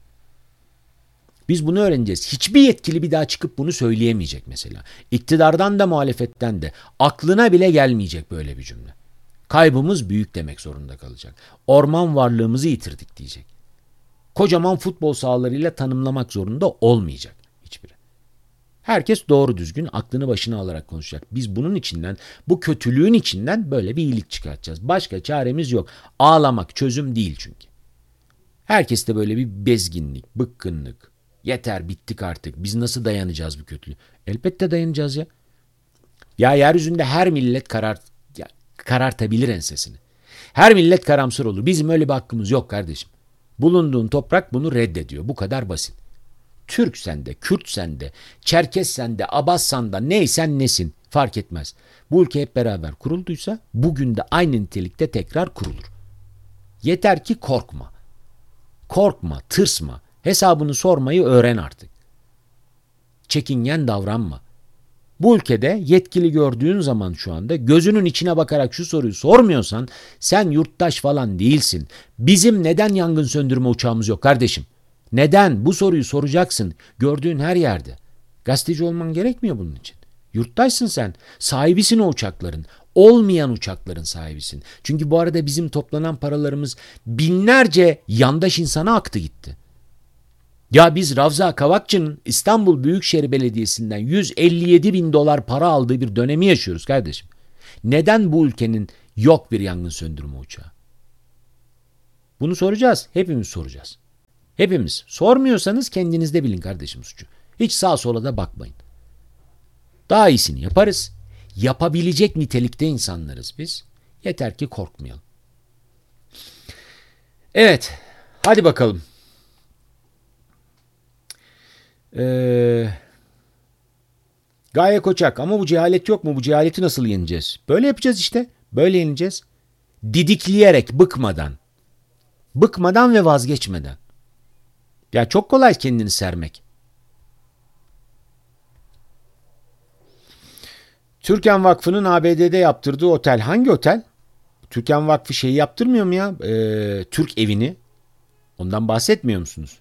Biz bunu öğreneceğiz. Hiçbir yetkili bir daha çıkıp bunu söyleyemeyecek mesela. İktidardan da muhalefetten de aklına bile gelmeyecek böyle bir cümle. Kaybımız büyük demek zorunda kalacak. Orman varlığımızı yitirdik diyecek. Kocaman futbol sahalarıyla tanımlamak zorunda olmayacak hiçbiri. Herkes doğru düzgün aklını başına alarak konuşacak. Biz bunun içinden, bu kötülüğün içinden böyle bir iyilik çıkartacağız. Başka çaremiz yok. Ağlamak çözüm değil çünkü. Herkeste böyle bir bezginlik, bıkkınlık. Yeter, bittik artık. Biz nasıl dayanacağız bu kötülüğe? Elbette dayanacağız ya. Ya yeryüzünde her millet karar, ya, karartabilir ensesini. Her millet karamsar olur. Bizim öyle bir hakkımız yok kardeşim. Bulunduğun toprak bunu reddediyor. Bu kadar basit. Türk sende, Kürt sende, Çerkes sende, Abbassan da neysen nesin fark etmez. Bu ülke hep beraber kurulduysa bugün de aynı nitelikte tekrar kurulur. Yeter ki korkma. Korkma, tırsma. Hesabını sormayı öğren artık. Çekingen davranma. Bu ülkede yetkili gördüğün zaman şu anda gözünün içine bakarak şu soruyu sormuyorsan sen yurttaş falan değilsin. Bizim neden yangın söndürme uçağımız yok kardeşim? Neden? Bu soruyu soracaksın gördüğün her yerde. Gazeteci olman gerekmiyor bunun için. Yurttaşsın sen. Sahibisin o uçakların. Olmayan uçakların sahibisin. Çünkü bu arada bizim toplanan paralarımız binlerce yandaş insana aktı gitti. Ya biz Ravza Kavakçı'nın İstanbul Büyükşehir Belediyesi'nden yüz elli yedi bin dolar para aldığı bir dönemi yaşıyoruz kardeşim. Neden bu ülkenin yok bir yangın söndürme uçağı? Bunu soracağız. Hepimiz soracağız. Hepimiz. Sormuyorsanız kendinizde bilin kardeşim suçu. Hiç sağa sola da bakmayın. Daha iyisini yaparız. Yapabilecek nitelikte insanlarız biz. Yeter ki korkmayalım. Evet. Hadi bakalım. Ee, Gaye Koçak, ama bu cehalet yok mu? Bu cehaleti nasıl yeneceğiz? Böyle yapacağız işte. Böyle yeneceğiz. Didikleyerek, bıkmadan. Bıkmadan ve vazgeçmeden. Ya çok kolay kendini sermek. Türkan Vakfı'nın A B D'de yaptırdığı otel. Hangi otel? Türkan Vakfı şeyi yaptırmıyor mu ya? Ee, Türk evini. Ondan bahsetmiyor musunuz?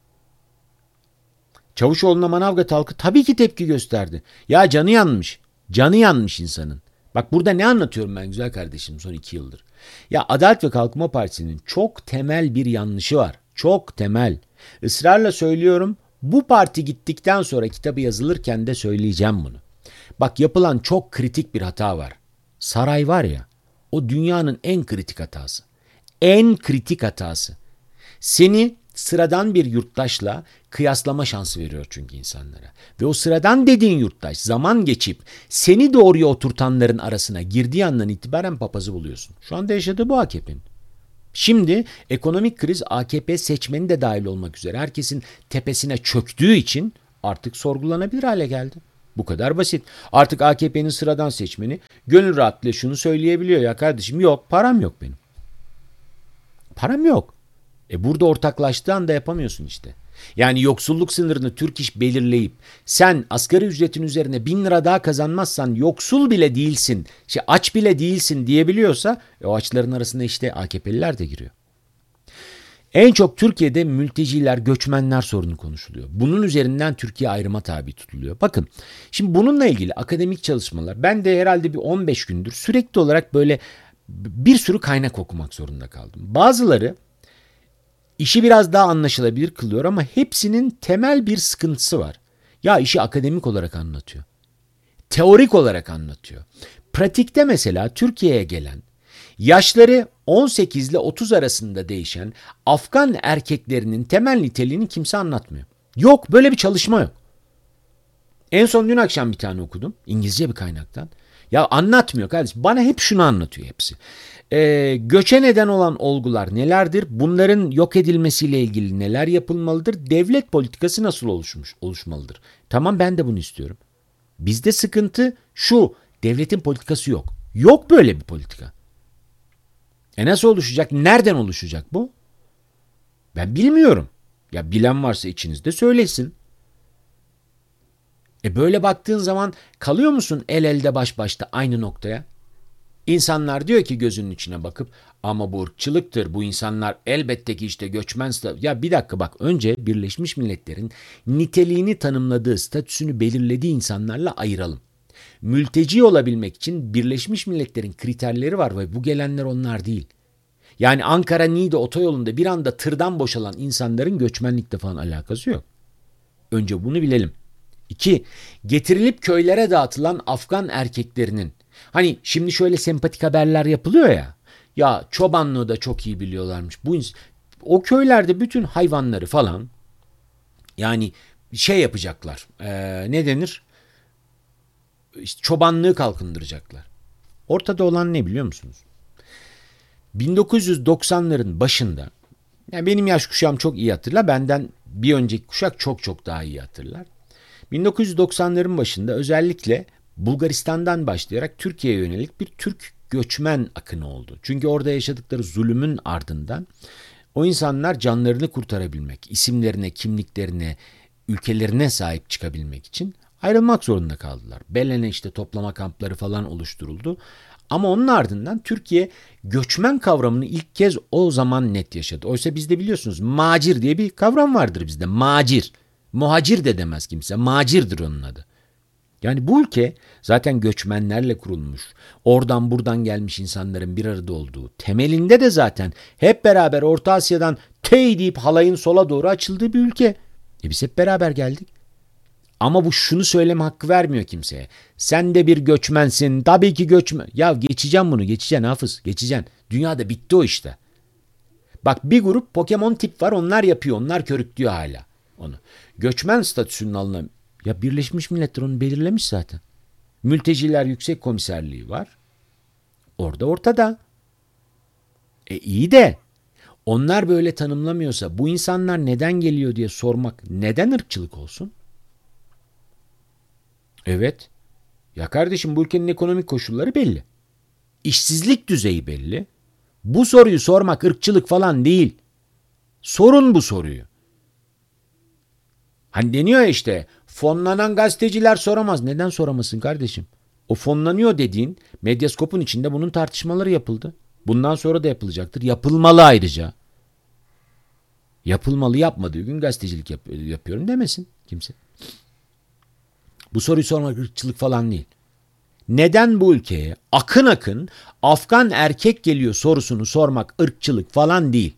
Çavuşoğlu'na Manavgat halkı tabii ki tepki gösterdi. Ya canı yanmış. Canı yanmış insanın. Bak burada ne anlatıyorum ben güzel kardeşim son iki yıldır. Ya Adalet ve Kalkınma Partisi'nin çok temel bir yanlışı var. Çok temel. Israrla söylüyorum. Bu parti gittikten sonra kitabı yazılırken de söyleyeceğim bunu. Bak yapılan çok kritik bir hata var. Saray var ya, o dünyanın en kritik hatası. En kritik hatası. Seni sıradan bir yurttaşla kıyaslama şansı veriyor çünkü insanlara. Ve o sıradan dediğin yurttaş zaman geçip seni doğruya oturtanların arasına girdiği andan itibaren papazı buluyorsun. Şu anda yaşadığı bu A K P'nin. Şimdi ekonomik kriz A K P seçmeni de dahil olmak üzere herkesin tepesine çöktüğü için artık sorgulanabilir hale geldi. Bu kadar basit. Artık A K P'nin sıradan seçmeni gönül rahatlığıyla şunu söyleyebiliyor. Ya kardeşim yok, param yok benim. Param yok. E burada ortaklaştığı anda yapamıyorsun işte. Yani yoksulluk sınırını Türk İş belirleyip sen asgari ücretin üzerine bin lira daha kazanmazsan yoksul bile değilsin, şey aç bile değilsin diyebiliyorsa e o açların arasında işte A K P'liler de giriyor. En çok Türkiye'de mülteciler, göçmenler sorunu konuşuluyor. Bunun üzerinden Türkiye ayrıma tabi tutuluyor. Bakın şimdi bununla ilgili akademik çalışmalar, ben de herhalde bir on beş gündür sürekli olarak böyle bir sürü kaynak okumak zorunda kaldım. Bazıları İşi biraz daha anlaşılabilir kılıyor ama hepsinin temel bir sıkıntısı var. Ya işi akademik olarak anlatıyor. Teorik olarak anlatıyor. Pratikte mesela Türkiye'ye gelen, yaşları on sekiz ile otuz arasında değişen Afgan erkeklerinin temel niteliğini kimse anlatmıyor. Yok, böyle bir çalışma yok. En son dün akşam bir tane okudum. İngilizce bir kaynaktan. Ya anlatmıyor kardeşim. Bana hep şunu anlatıyor hepsi. Ee, göçe neden olan olgular nelerdir? Bunların yok edilmesiyle ilgili neler yapılmalıdır? Devlet politikası nasıl oluşmuş, oluşmalıdır? Tamam, ben de bunu istiyorum. Bizde sıkıntı şu. Devletin politikası yok. Yok böyle bir politika. E nasıl oluşacak? Nereden oluşacak bu? Ben bilmiyorum. Ya bilen varsa içinizde söylesin. E böyle baktığın zaman kalıyor musun el elde baş başta aynı noktaya? İnsanlar diyor ki gözünün içine bakıp ama bu ırkçılıktır, bu insanlar elbette ki işte göçmen statü. Ya bir dakika bak, önce Birleşmiş Milletler'in niteliğini tanımladığı, statüsünü belirlediği insanlarla ayıralım. Mülteci olabilmek için Birleşmiş Milletler'in kriterleri var ve bu gelenler onlar değil. Yani Ankara-Niğde otoyolunda bir anda tırdan boşalan insanların göçmenlikle falan alakası yok. Önce bunu bilelim. İki, getirilip köylere dağıtılan Afgan erkeklerinin, hani şimdi şöyle sempatik haberler yapılıyor ya, ya çobanlığı da çok iyi biliyorlarmış. Bu o köylerde bütün hayvanları falan yani şey yapacaklar, ee, ne denir? İşte çobanlığı kalkındıracaklar. Ortada olan ne biliyor musunuz? bin dokuz yüz doksanların başında, yani benim yaş kuşağım çok iyi hatırlar, benden bir önceki kuşak çok çok daha iyi hatırlar. bin dokuz yüz doksanların başında özellikle Bulgaristan'dan başlayarak Türkiye'ye yönelik bir Türk göçmen akını oldu. Çünkü orada yaşadıkları zulümün ardından o insanlar canlarını kurtarabilmek, isimlerine, kimliklerine, ülkelerine sahip çıkabilmek için ayrılmak zorunda kaldılar. Belen'e işte toplama kampları falan oluşturuldu. Ama onun ardından Türkiye göçmen kavramını ilk kez o zaman net yaşadı. Oysa bizde biliyorsunuz macir diye bir kavram vardır bizde. Macir. Muhacir de demez kimse. Macirdir onun adı. Yani bu ülke zaten göçmenlerle kurulmuş. Oradan buradan gelmiş insanların bir arada olduğu. Temelinde de zaten hep beraber Orta Asya'dan tey deyip halayın sola doğru açıldığı bir ülke. E biz hep beraber geldik. Ama bu şunu söyleme hakkı vermiyor kimseye. Sen de bir göçmensin. Tabii ki göçmen. Ya geçeceğim bunu. Geçeceksin Hafız. Geçeceksin. Dünyada bitti o işte. Bak bir grup Pokemon tip var. Onlar yapıyor. Onlar körüklüyor hala onu. Göçmen statüsünün alınan. Ya Birleşmiş Milletler onu belirlemiş zaten. Mülteciler Yüksek Komiserliği var. Orada ortada. E iyi de onlar böyle tanımlamıyorsa bu insanlar neden geliyor diye sormak neden ırkçılık olsun? Evet. Ya kardeşim bu ülkenin ekonomik koşulları belli. İşsizlik düzeyi belli. Bu soruyu sormak ırkçılık falan değil. Sorun bu soruyu. Hani deniyor ya işte fonlanan gazeteciler soramaz. Neden soramasın kardeşim? O fonlanıyor dediğin Medyaskop'un içinde bunun tartışmaları yapıldı. Bundan sonra da yapılacaktır. Yapılmalı ayrıca. Yapılmalı yapmadığı gün gazetecilik yap- yapıyorum demesin kimse. Bu soruyu sormak ırkçılık falan değil. Neden bu ülkeye akın akın Afgan erkek geliyor sorusunu sormak ırkçılık falan değil.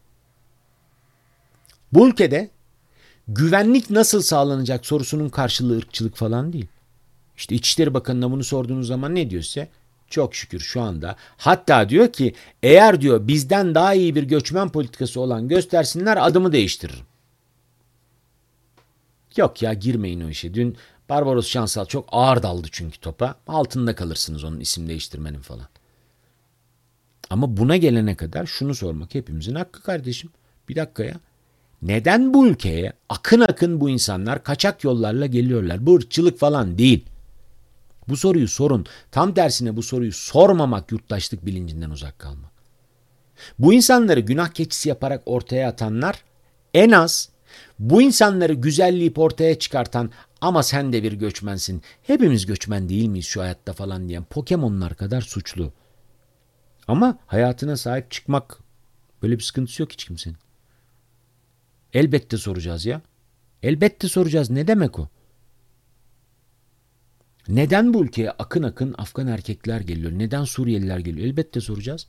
Bu ülkede güvenlik nasıl sağlanacak sorusunun karşılığı ırkçılık falan değil. İşte İçişleri Bakanı'na bunu sorduğunuz zaman ne diyor size? Çok şükür şu anda. Hatta diyor ki eğer diyor bizden daha iyi bir göçmen politikası olan göstersinler adımı değiştiririm. Yok ya girmeyin o işe. Dün Barbaros Şansal çok ağır daldı çünkü topa. Altında kalırsınız onun isim değiştirmenin falan. Ama buna gelene kadar şunu sormak hepimizin hakkı kardeşim. Bir dakika ya. Neden bu ülkeye akın akın bu insanlar kaçak yollarla geliyorlar? Bu ırkçılık falan değil. Bu soruyu sorun. Tam tersine bu soruyu sormamak yurttaşlık bilincinden uzak kalmak. Bu insanları günah keçisi yaparak ortaya atanlar en az bu insanları güzelleyip ortaya çıkartan ama sen de bir göçmensin. Hepimiz göçmen değil miyiz şu hayatta falan diyen Pokemonlar kadar suçlu. Ama hayatına sahip çıkmak böyle bir sıkıntısı yok hiç kimsenin. Elbette soracağız ya. Elbette soracağız. Ne demek o? Neden bu ülkeye akın akın Afgan erkekler geliyor? Neden Suriyeliler geliyor? Elbette soracağız.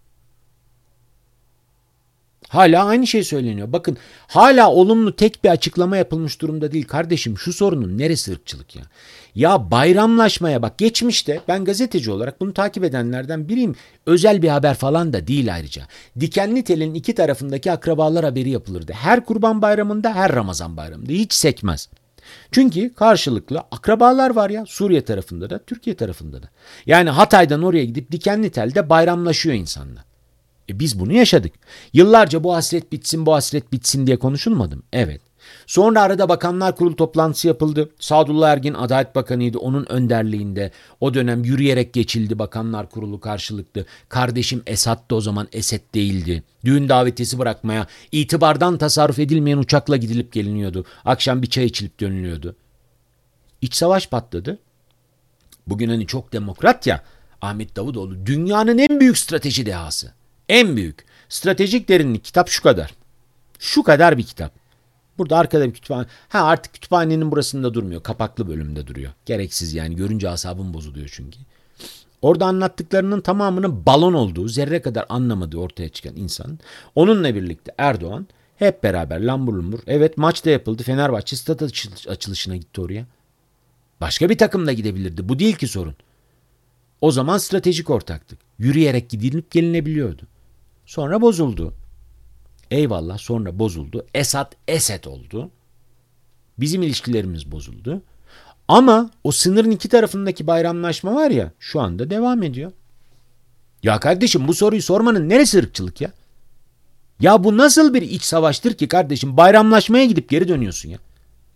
Hala aynı şey söyleniyor. Bakın hala olumlu tek bir açıklama yapılmış durumda değil. Kardeşim şu sorunun neresi ırkçılık ya? Ya bayramlaşmaya bak geçmişte ben gazeteci olarak bunu takip edenlerden biriyim. Özel bir haber falan da değil ayrıca. Dikenli telin iki tarafındaki akrabalar haberi yapılırdı. Her Kurban Bayramı'nda her Ramazan Bayramı'nda hiç sekmez. Çünkü karşılıklı akrabalar var ya Suriye tarafında da Türkiye tarafında da. Yani Hatay'dan oraya gidip Dikenli Tel'de bayramlaşıyor insanlar. E biz bunu yaşadık. Yıllarca bu hasret bitsin, bu hasret bitsin diye konuşulmadı mı? Evet. Sonra arada Bakanlar Kurulu toplantısı yapıldı. Sadullah Ergin Adalet Bakanıydı. Onun önderliğinde o dönem yürüyerek geçildi Bakanlar Kurulu karşılıklı. Kardeşim Esad da o zaman Esed değildi. Düğün davetiyesi bırakmaya itibardan tasarruf edilmeyen uçakla gidilip geliniyordu. Akşam bir çay içilip dönülüyordu. İç savaş patladı. Bugün hani çok demokrat ya Ahmet Davutoğlu dünyanın en büyük strateji dehası. En büyük. Stratejik derinlik kitap şu kadar. Şu kadar bir kitap. Burada arkada bir kütüphane. Ha artık kütüphanenin burasında durmuyor. Kapaklı bölümde duruyor. Gereksiz yani. Görünce asabım bozuluyor çünkü. Orada anlattıklarının tamamının balon olduğu, zerre kadar anlamadığı ortaya çıkan insan. Onunla birlikte Erdoğan hep beraber lambur lumbur. Evet maç da yapıldı. Fenerbahçe stat açılışına gitti oraya. Başka bir takım da gidebilirdi. Bu değil ki sorun. O zaman stratejik ortaktık. Yürüyerek gidilip gelinebiliyordu. Sonra bozuldu. Eyvallah sonra bozuldu. Esad Esed oldu. Bizim ilişkilerimiz bozuldu. Ama o sınırın iki tarafındaki bayramlaşma var ya şu anda devam ediyor. Ya kardeşim bu soruyu sormanın neresi ırkçılık ya? Ya bu nasıl bir iç savaştır ki kardeşim bayramlaşmaya gidip geri dönüyorsun ya?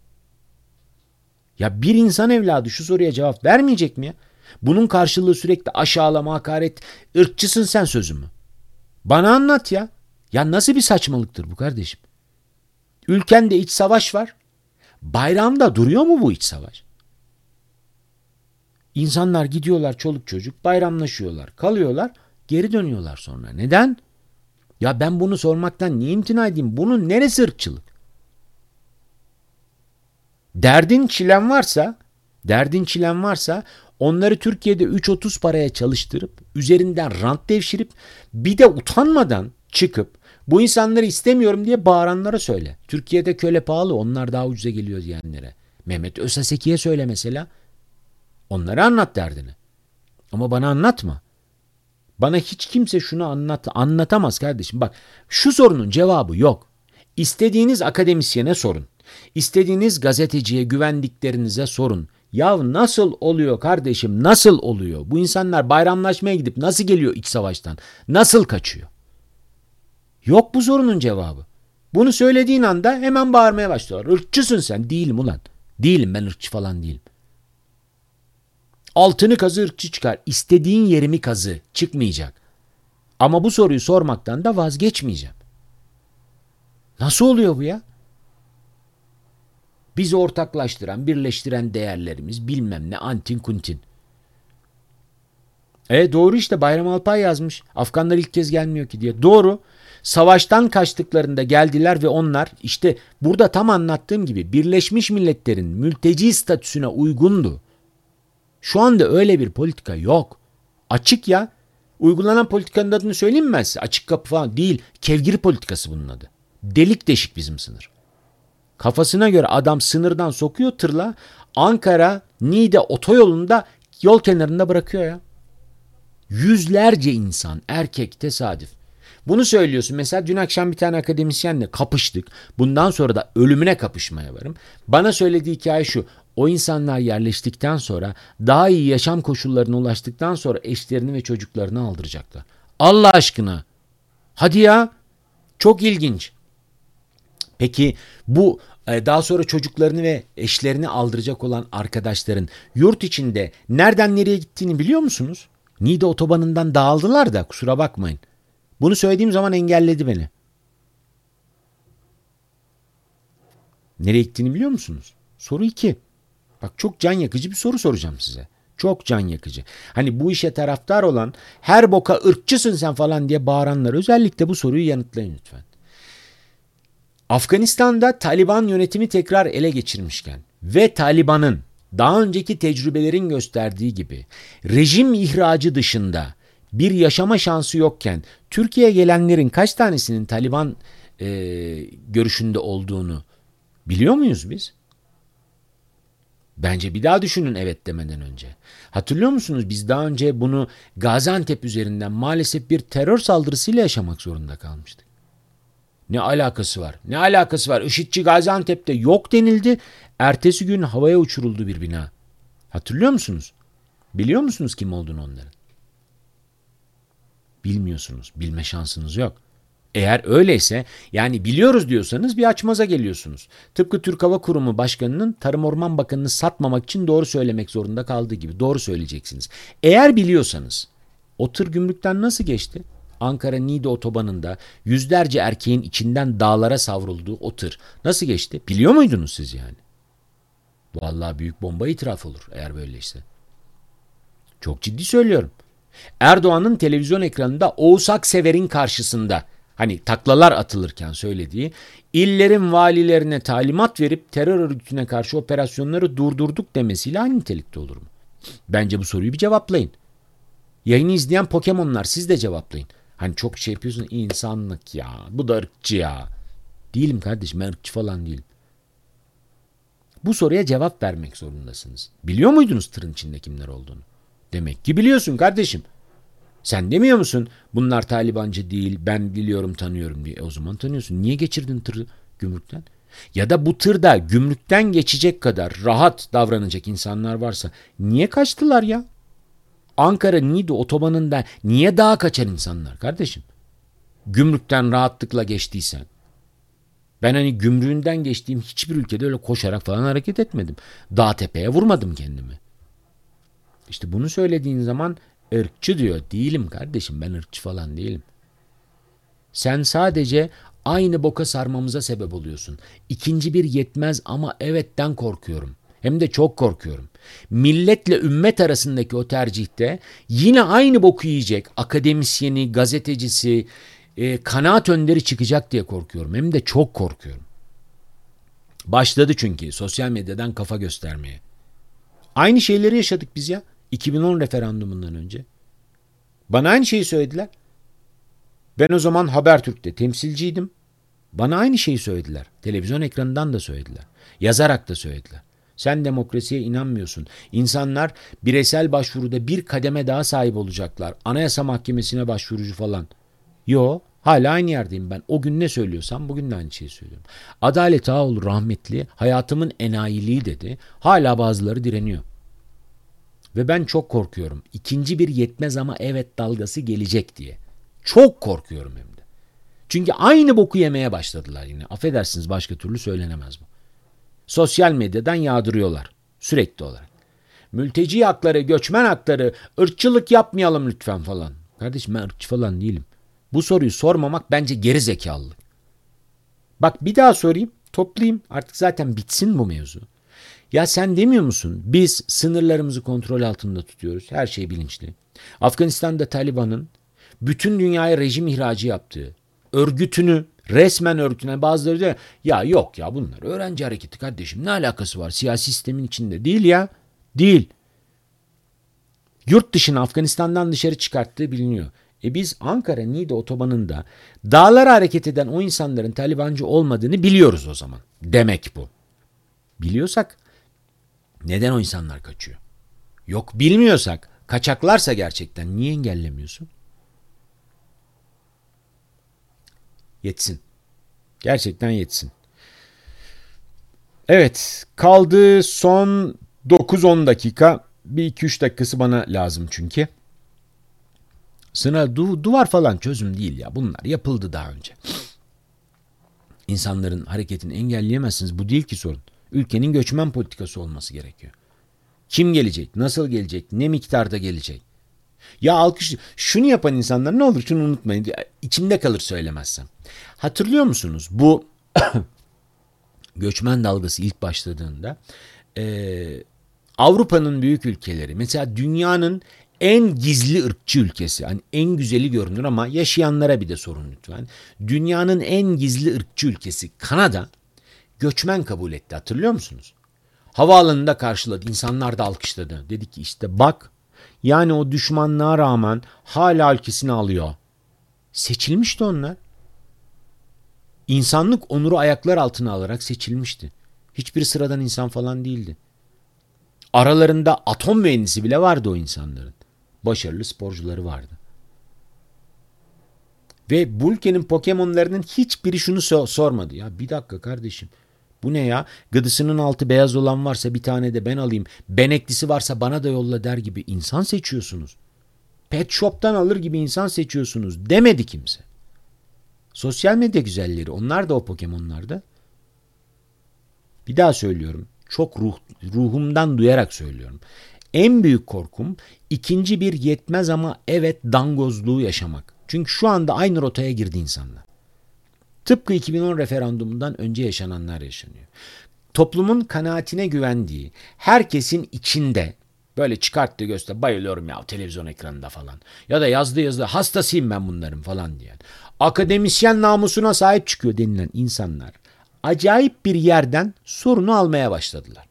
Ya bir insan evladı şu soruya cevap vermeyecek mi ya? Bunun karşılığı sürekli aşağılama, hakaret, ırkçısın sen sözü mü? Bana anlat ya. Ya nasıl bir saçmalıktır bu kardeşim? Ülkende iç savaş var. Bayramda duruyor mu bu iç savaş? İnsanlar gidiyorlar çoluk çocuk bayramlaşıyorlar, kalıyorlar, geri dönüyorlar sonra. Neden? Ya ben bunu sormaktan niye imtina edeyim? Bunun neresi ırkçılık? Derdin çilen varsa, derdin çilen varsa onları Türkiye'de üç otuz paraya çalıştırıp üzerinden rant devşirip bir de utanmadan çıkıp bu insanları istemiyorum diye bağıranlara söyle. Türkiye'de köle pahalı, onlar daha ucuza geliyor diyenlere. Mehmet Özaseki'ye söyle mesela. Onlara anlat derdini. Ama bana anlatma. Bana hiç kimse şunu anlat anlatamaz kardeşim. Bak, şu sorunun cevabı yok. İstediğiniz akademisyene sorun. İstediğiniz gazeteciye, güvendiklerinize sorun. Ya nasıl oluyor kardeşim? Nasıl oluyor? Bu insanlar bayramlaşmaya gidip nasıl geliyor iç savaştan? Nasıl kaçıyor? Yok bu sorunun cevabı. Bunu söylediğin anda hemen bağırmaya başlıyorlar. Irkçısın sen. Değilim ulan. Değilim, ben ırkçı falan değilim. Altını kazı, ırkçı çıkar. İstediğin yerimi kazı. Çıkmayacak. Ama bu soruyu sormaktan da vazgeçmeyeceğim. Nasıl oluyor bu ya? Bizi ortaklaştıran, birleştiren değerlerimiz bilmem ne antin kuntin. E doğru işte, Bayram Alpay yazmış. Afganlar ilk kez gelmiyor ki diye. Doğru. Savaştan kaçtıklarında geldiler ve onlar işte burada tam anlattığım gibi Birleşmiş Milletler'in mülteci statüsüne uygundu. Şu anda öyle bir politika yok. Açık ya. Uygulanan politikanın adını söyleyeyim mi ben size? Açık kapı falan değil. Kevgir politikası bunun adı. Delik deşik bizim sınır. Kafasına göre adam sınırdan sokuyor tırla. Ankara, Niğde otoyolunda yol kenarında bırakıyor ya. Yüzlerce insan, erkek, tesadüf. Bunu söylüyorsun. Mesela dün akşam bir tane akademisyenle kapıştık. Bundan sonra da ölümüne kapışmaya varım. Bana söylediği hikaye şu. O insanlar yerleştikten sonra, daha iyi yaşam koşullarına ulaştıktan sonra eşlerini ve çocuklarını aldıracaklar. Allah aşkına. Hadi ya. Çok ilginç. Peki bu daha sonra çocuklarını ve eşlerini aldıracak olan arkadaşların yurt içinde nereden nereye gittiğini biliyor musunuz? Niğde otobanından dağıldılar da kusura bakmayın. Bunu söylediğim zaman engelledi beni. Nereye gittiğini biliyor musunuz? Soru iki. Bak, çok can yakıcı bir soru soracağım size. Çok can yakıcı. Hani bu işe taraftar olan, her boka ırkçısın sen falan diye bağıranlar özellikle bu soruyu yanıtlayın lütfen. Afganistan'da Taliban yönetimi tekrar ele geçirmişken ve Taliban'ın daha önceki tecrübelerin gösterdiği gibi rejim ihracı dışında bir yaşama şansı yokken Türkiye'ye gelenlerin kaç tanesinin Taliban e, görüşünde olduğunu biliyor muyuz biz? Bence bir daha düşünün evet demeden önce. Hatırlıyor musunuz, biz daha önce bunu Gaziantep üzerinden maalesef bir terör saldırısıyla yaşamak zorunda kalmıştık. Ne alakası var? Ne alakası var? IŞİD'ci Gaziantep'te yok denildi. Ertesi gün havaya uçuruldu bir bina. Hatırlıyor musunuz? Biliyor musunuz kim olduğunu onların? Bilmiyorsunuz. Bilme şansınız yok. Eğer öyleyse, yani biliyoruz diyorsanız bir açmaza geliyorsunuz. Tıpkı Türk Hava Kurumu Başkanı'nın Tarım Orman Bakanı'nı satmamak için doğru söylemek zorunda kaldığı gibi doğru söyleyeceksiniz. Eğer biliyorsanız o tır gümrükten nasıl geçti? Ankara-Niğde otobanında yüzlerce erkeğin içinden dağlara savrulduğu o tır nasıl geçti? Biliyor muydunuz siz yani? Vallahi büyük bomba itiraf olur eğer böyleyse. Çok ciddi söylüyorum. Erdoğan'ın televizyon ekranında Oğuz Aksever'in karşısında, hani taklalar atılırken söylediği, illerin valilerine talimat verip terör örgütüne karşı operasyonları durdurduk demesiyle aynı nitelikte olur mu? Bence bu soruyu bir cevaplayın. Yayını izleyen Pokemonlar, siz de cevaplayın. Hani çok şey yapıyorsun, insanlık ya, bu da ırkçı ya. Değilim kardeşim, ben ırkçı falan değilim. Bu soruya cevap vermek zorundasınız. Biliyor muydunuz tırın içinde kimler olduğunu? Demek ki biliyorsun kardeşim. Sen demiyor musun bunlar Talibancı değil, ben biliyorum tanıyorum diye. E o zaman tanıyorsun. Niye geçirdin tırı gümrükten? Ya da bu tırda gümrükten geçecek kadar rahat davranacak insanlar varsa niye kaçtılar ya? Ankara-Niğde otobanında niye dağa kaçar insanlar kardeşim? Gümrükten rahatlıkla geçtiysen. Ben hani gümrüğünden geçtiğim hiçbir ülkede öyle koşarak falan hareket etmedim. Dağ tepeye vurmadım kendimi. İşte bunu söylediğin zaman ırkçı diyor. Değilim kardeşim, ben ırkçı falan değilim. Sen sadece aynı boka sarmamıza sebep oluyorsun. İkinci bir yetmez ama evetten korkuyorum. Hem de çok korkuyorum. Milletle ümmet arasındaki o tercihte yine aynı boku yiyecek akademisyeni, gazetecisi, e, kanaat önderi çıkacak diye korkuyorum. Hem de çok korkuyorum. Başladı çünkü sosyal medyadan kafa göstermeye. Aynı şeyleri yaşadık biz ya. iki bin on referandumundan önce. Bana aynı şeyi söylediler. Ben o zaman Habertürk'te temsilciydim. Bana aynı şeyi söylediler. Televizyon ekranından da söylediler. Yazarak da söylediler. Sen demokrasiye inanmıyorsun. İnsanlar bireysel başvuruda bir kademe daha sahip olacaklar. Anayasa Mahkemesi'ne başvurucu falan. Yo, hala aynı yerdeyim ben. O gün ne söylüyorsam bugün de aynı şeyi söylüyorum. Adalet Ağaoğlu rahmetli hayatımın enayiliği dedi. Hala bazıları direniyor. Ve ben çok korkuyorum. İkinci bir yetmez ama evet dalgası gelecek diye. Çok korkuyorum hem de. Çünkü aynı boku yemeye başladılar yine. Affedersiniz, başka türlü söylenemez bu. Sosyal medyadan yağdırıyorlar sürekli olarak. Mülteci hakları, göçmen hakları, ırkçılık yapmayalım lütfen falan. Kardeşim, ben ırkçı falan değilim. Bu soruyu sormamak bence geri zekalılık. Bak bir daha sorayım, toplayayım. Artık zaten bitsin bu mevzu. Ya sen demiyor musun? Biz sınırlarımızı kontrol altında tutuyoruz. Her şey bilinçli. Afganistan'da Taliban'ın bütün dünyaya rejim ihracı yaptığı, örgütünü, resmen örgütüne, bazıları diyor ya yok ya bunlar öğrenci hareketi kardeşim, ne alakası var? Siyasi sistemin içinde değil ya. Değil. Yurt dışına, Afganistan'dan dışarı çıkarttığı biliniyor. E biz Ankara-Niğde otobanında dağlara hareket eden o insanların Talibancı olmadığını biliyoruz o zaman. Demek bu. Biliyorsak neden o insanlar kaçıyor? Yok bilmiyorsak, kaçaklarsa gerçekten niye engellemiyorsun? Yetsin. Gerçekten yetsin. Evet, kaldı son dokuz on dakika. Bir iki üç dakikası bana lazım çünkü. Sınav, du- duvar falan çözüm değil ya. Bunlar yapıldı daha önce. İnsanların hareketini engelleyemezsiniz. Bu değil ki sorun. Ülkenin göçmen politikası olması gerekiyor. Kim gelecek? Nasıl gelecek? Ne miktarda gelecek? Ya alkış, şunu yapan insanlar ne olur şunu unutmayın. İçimde kalır söylemezsem. Hatırlıyor musunuz? Bu göçmen dalgası ilk başladığında e, Avrupa'nın büyük ülkeleri, mesela dünyanın en gizli ırkçı ülkesi, hani en güzeli görünür ama yaşayanlara bir de sorun lütfen. Dünyanın en gizli ırkçı ülkesi Kanada göçmen kabul etti, hatırlıyor musunuz? Havaalanında karşıladı, insanlar da alkışladı. Dedi ki işte bak, yani o düşmanlığa rağmen hala ülkesini alıyor. Seçilmişti onlar. İnsanlık onuru ayaklar altına alarak seçilmişti. Hiçbir sıradan insan falan değildi. Aralarında atom mühendisi bile vardı o insanların. Başarılı sporcuları vardı. Ve bu ülkenin Pokemon'larının hiçbiri şunu so- sormadı. Ya bir dakika kardeşim, bu ne ya? Gıdısının altı beyaz olan varsa bir tane de ben alayım. Beneklisi varsa bana da yolla der gibi insan seçiyorsunuz. Pet Shop'tan alır gibi insan seçiyorsunuz demedi kimse. Sosyal medya güzelleri, onlar da o Pokemon'larda. Bir daha söylüyorum. Çok ruh, ruhumdan duyarak söylüyorum. En büyük korkum ikinci bir yetmez ama evet dangozluğu yaşamak. Çünkü şu anda aynı rotaya girdi insanlar. Tıpkı iki bin on referandumundan önce yaşananlar yaşanıyor. Toplumun kanaatine güvendiği, herkesin içinde böyle çıkarttı göster, bayılıyorum ya televizyon ekranında falan. Ya da yazdı yazdı hastasıyım ben bunların falan diyen. Akademisyen namusuna sahip çıkıyor denilen insanlar acayip bir yerden sorunu almaya başladılar.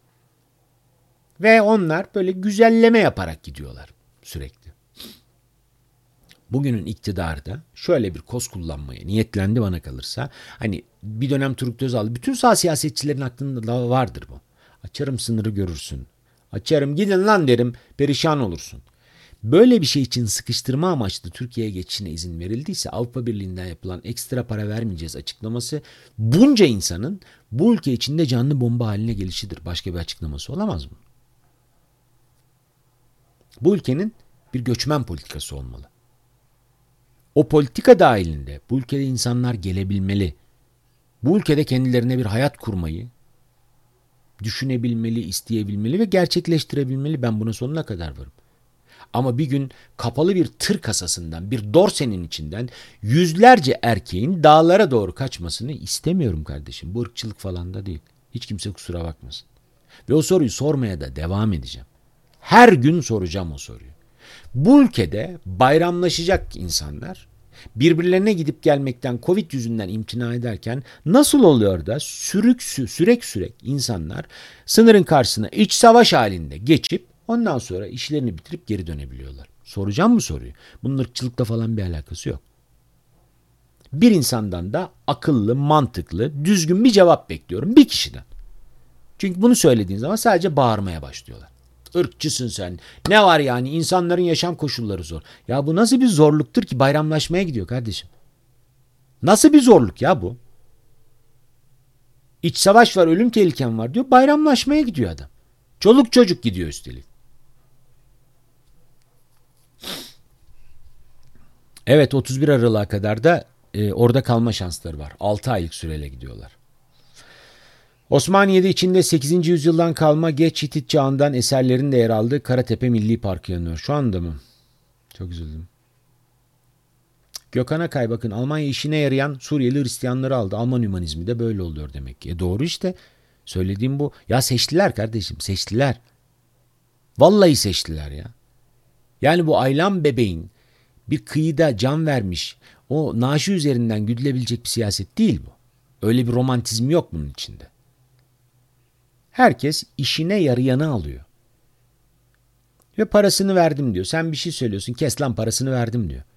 Ve onlar böyle güzelleme yaparak gidiyorlar sürekli. Bugünün iktidarı da şöyle bir koz kullanmaya niyetlendi bana kalırsa. Hani bir dönem Turgut Özal, bütün sağ siyasetçilerin aklında da vardır bu. Açarım sınırı görürsün. Açarım gidin lan derim, perişan olursun. Böyle bir şey için sıkıştırma amaçlı Türkiye'ye geçişine izin verildiyse Avrupa Birliği'nden yapılan ekstra para vermeyeceğiz açıklaması bunca insanın bu ülke içinde canlı bomba haline gelişidir. Başka bir açıklaması olamaz mı? Bu ülkenin bir göçmen politikası olmalı. O politika dahilinde bu ülkede insanlar gelebilmeli. Bu ülkede kendilerine bir hayat kurmayı düşünebilmeli, isteyebilmeli ve gerçekleştirebilmeli. Ben buna sonuna kadar varım. Ama bir gün kapalı bir tır kasasından, bir dorsenin içinden yüzlerce erkeğin dağlara doğru kaçmasını istemiyorum kardeşim. Bu ırkçılık falan da değil. Hiç kimse kusura bakmasın. Ve o soruyu sormaya da devam edeceğim. Her gün soracağım o soruyu. Bu ülkede bayramlaşacak insanlar birbirlerine gidip gelmekten Covid yüzünden imtina ederken nasıl oluyor da sürük sürek sürek insanlar sınırın karşısına iç savaş halinde geçip ondan sonra işlerini bitirip geri dönebiliyorlar? Soracağım bu soruyu. Bunun ırkçılıkla falan bir alakası yok. Bir insandan da akıllı, mantıklı, düzgün bir cevap bekliyorum. Bir kişiden. Çünkü bunu söylediğin zaman sadece bağırmaya başlıyorlar. Irkçısın sen. Ne var yani? İnsanların yaşam koşulları zor. Ya bu nasıl bir zorluktur ki bayramlaşmaya gidiyor kardeşim? Nasıl bir zorluk ya bu? İç savaş var, ölüm tehlikem var diyor. Bayramlaşmaya gidiyor adam. Çoluk çocuk gidiyor üstelik. Evet, otuz bir Aralık'a kadar da e, orada kalma şansları var. altı aylık süreyle gidiyorlar. Osmaniye'de içinde sekizinci yüzyıldan kalma geç Hitit çağından eserlerin de yer aldığı Karatepe Milli Parkı yanıyor. Şu anda mı? Çok üzüldüm. Gökhan Akay bakın, Almanya işine yarayan Suriyeli Hristiyanları aldı. Alman hümanizmi de böyle oluyor demek ki. E doğru işte. Söylediğim bu. Ya seçtiler kardeşim, seçtiler. Vallahi seçtiler ya. Yani bu Aylan bebeğin bir kıyıda can vermiş, o naaşı üzerinden güdülebilecek bir siyaset değil bu. Öyle bir romantizm yok bunun içinde. Herkes işine yarayanı alıyor. Ve parasını verdim diyor. Sen bir şey söylüyorsun. Kes lan, parasını verdim diyor.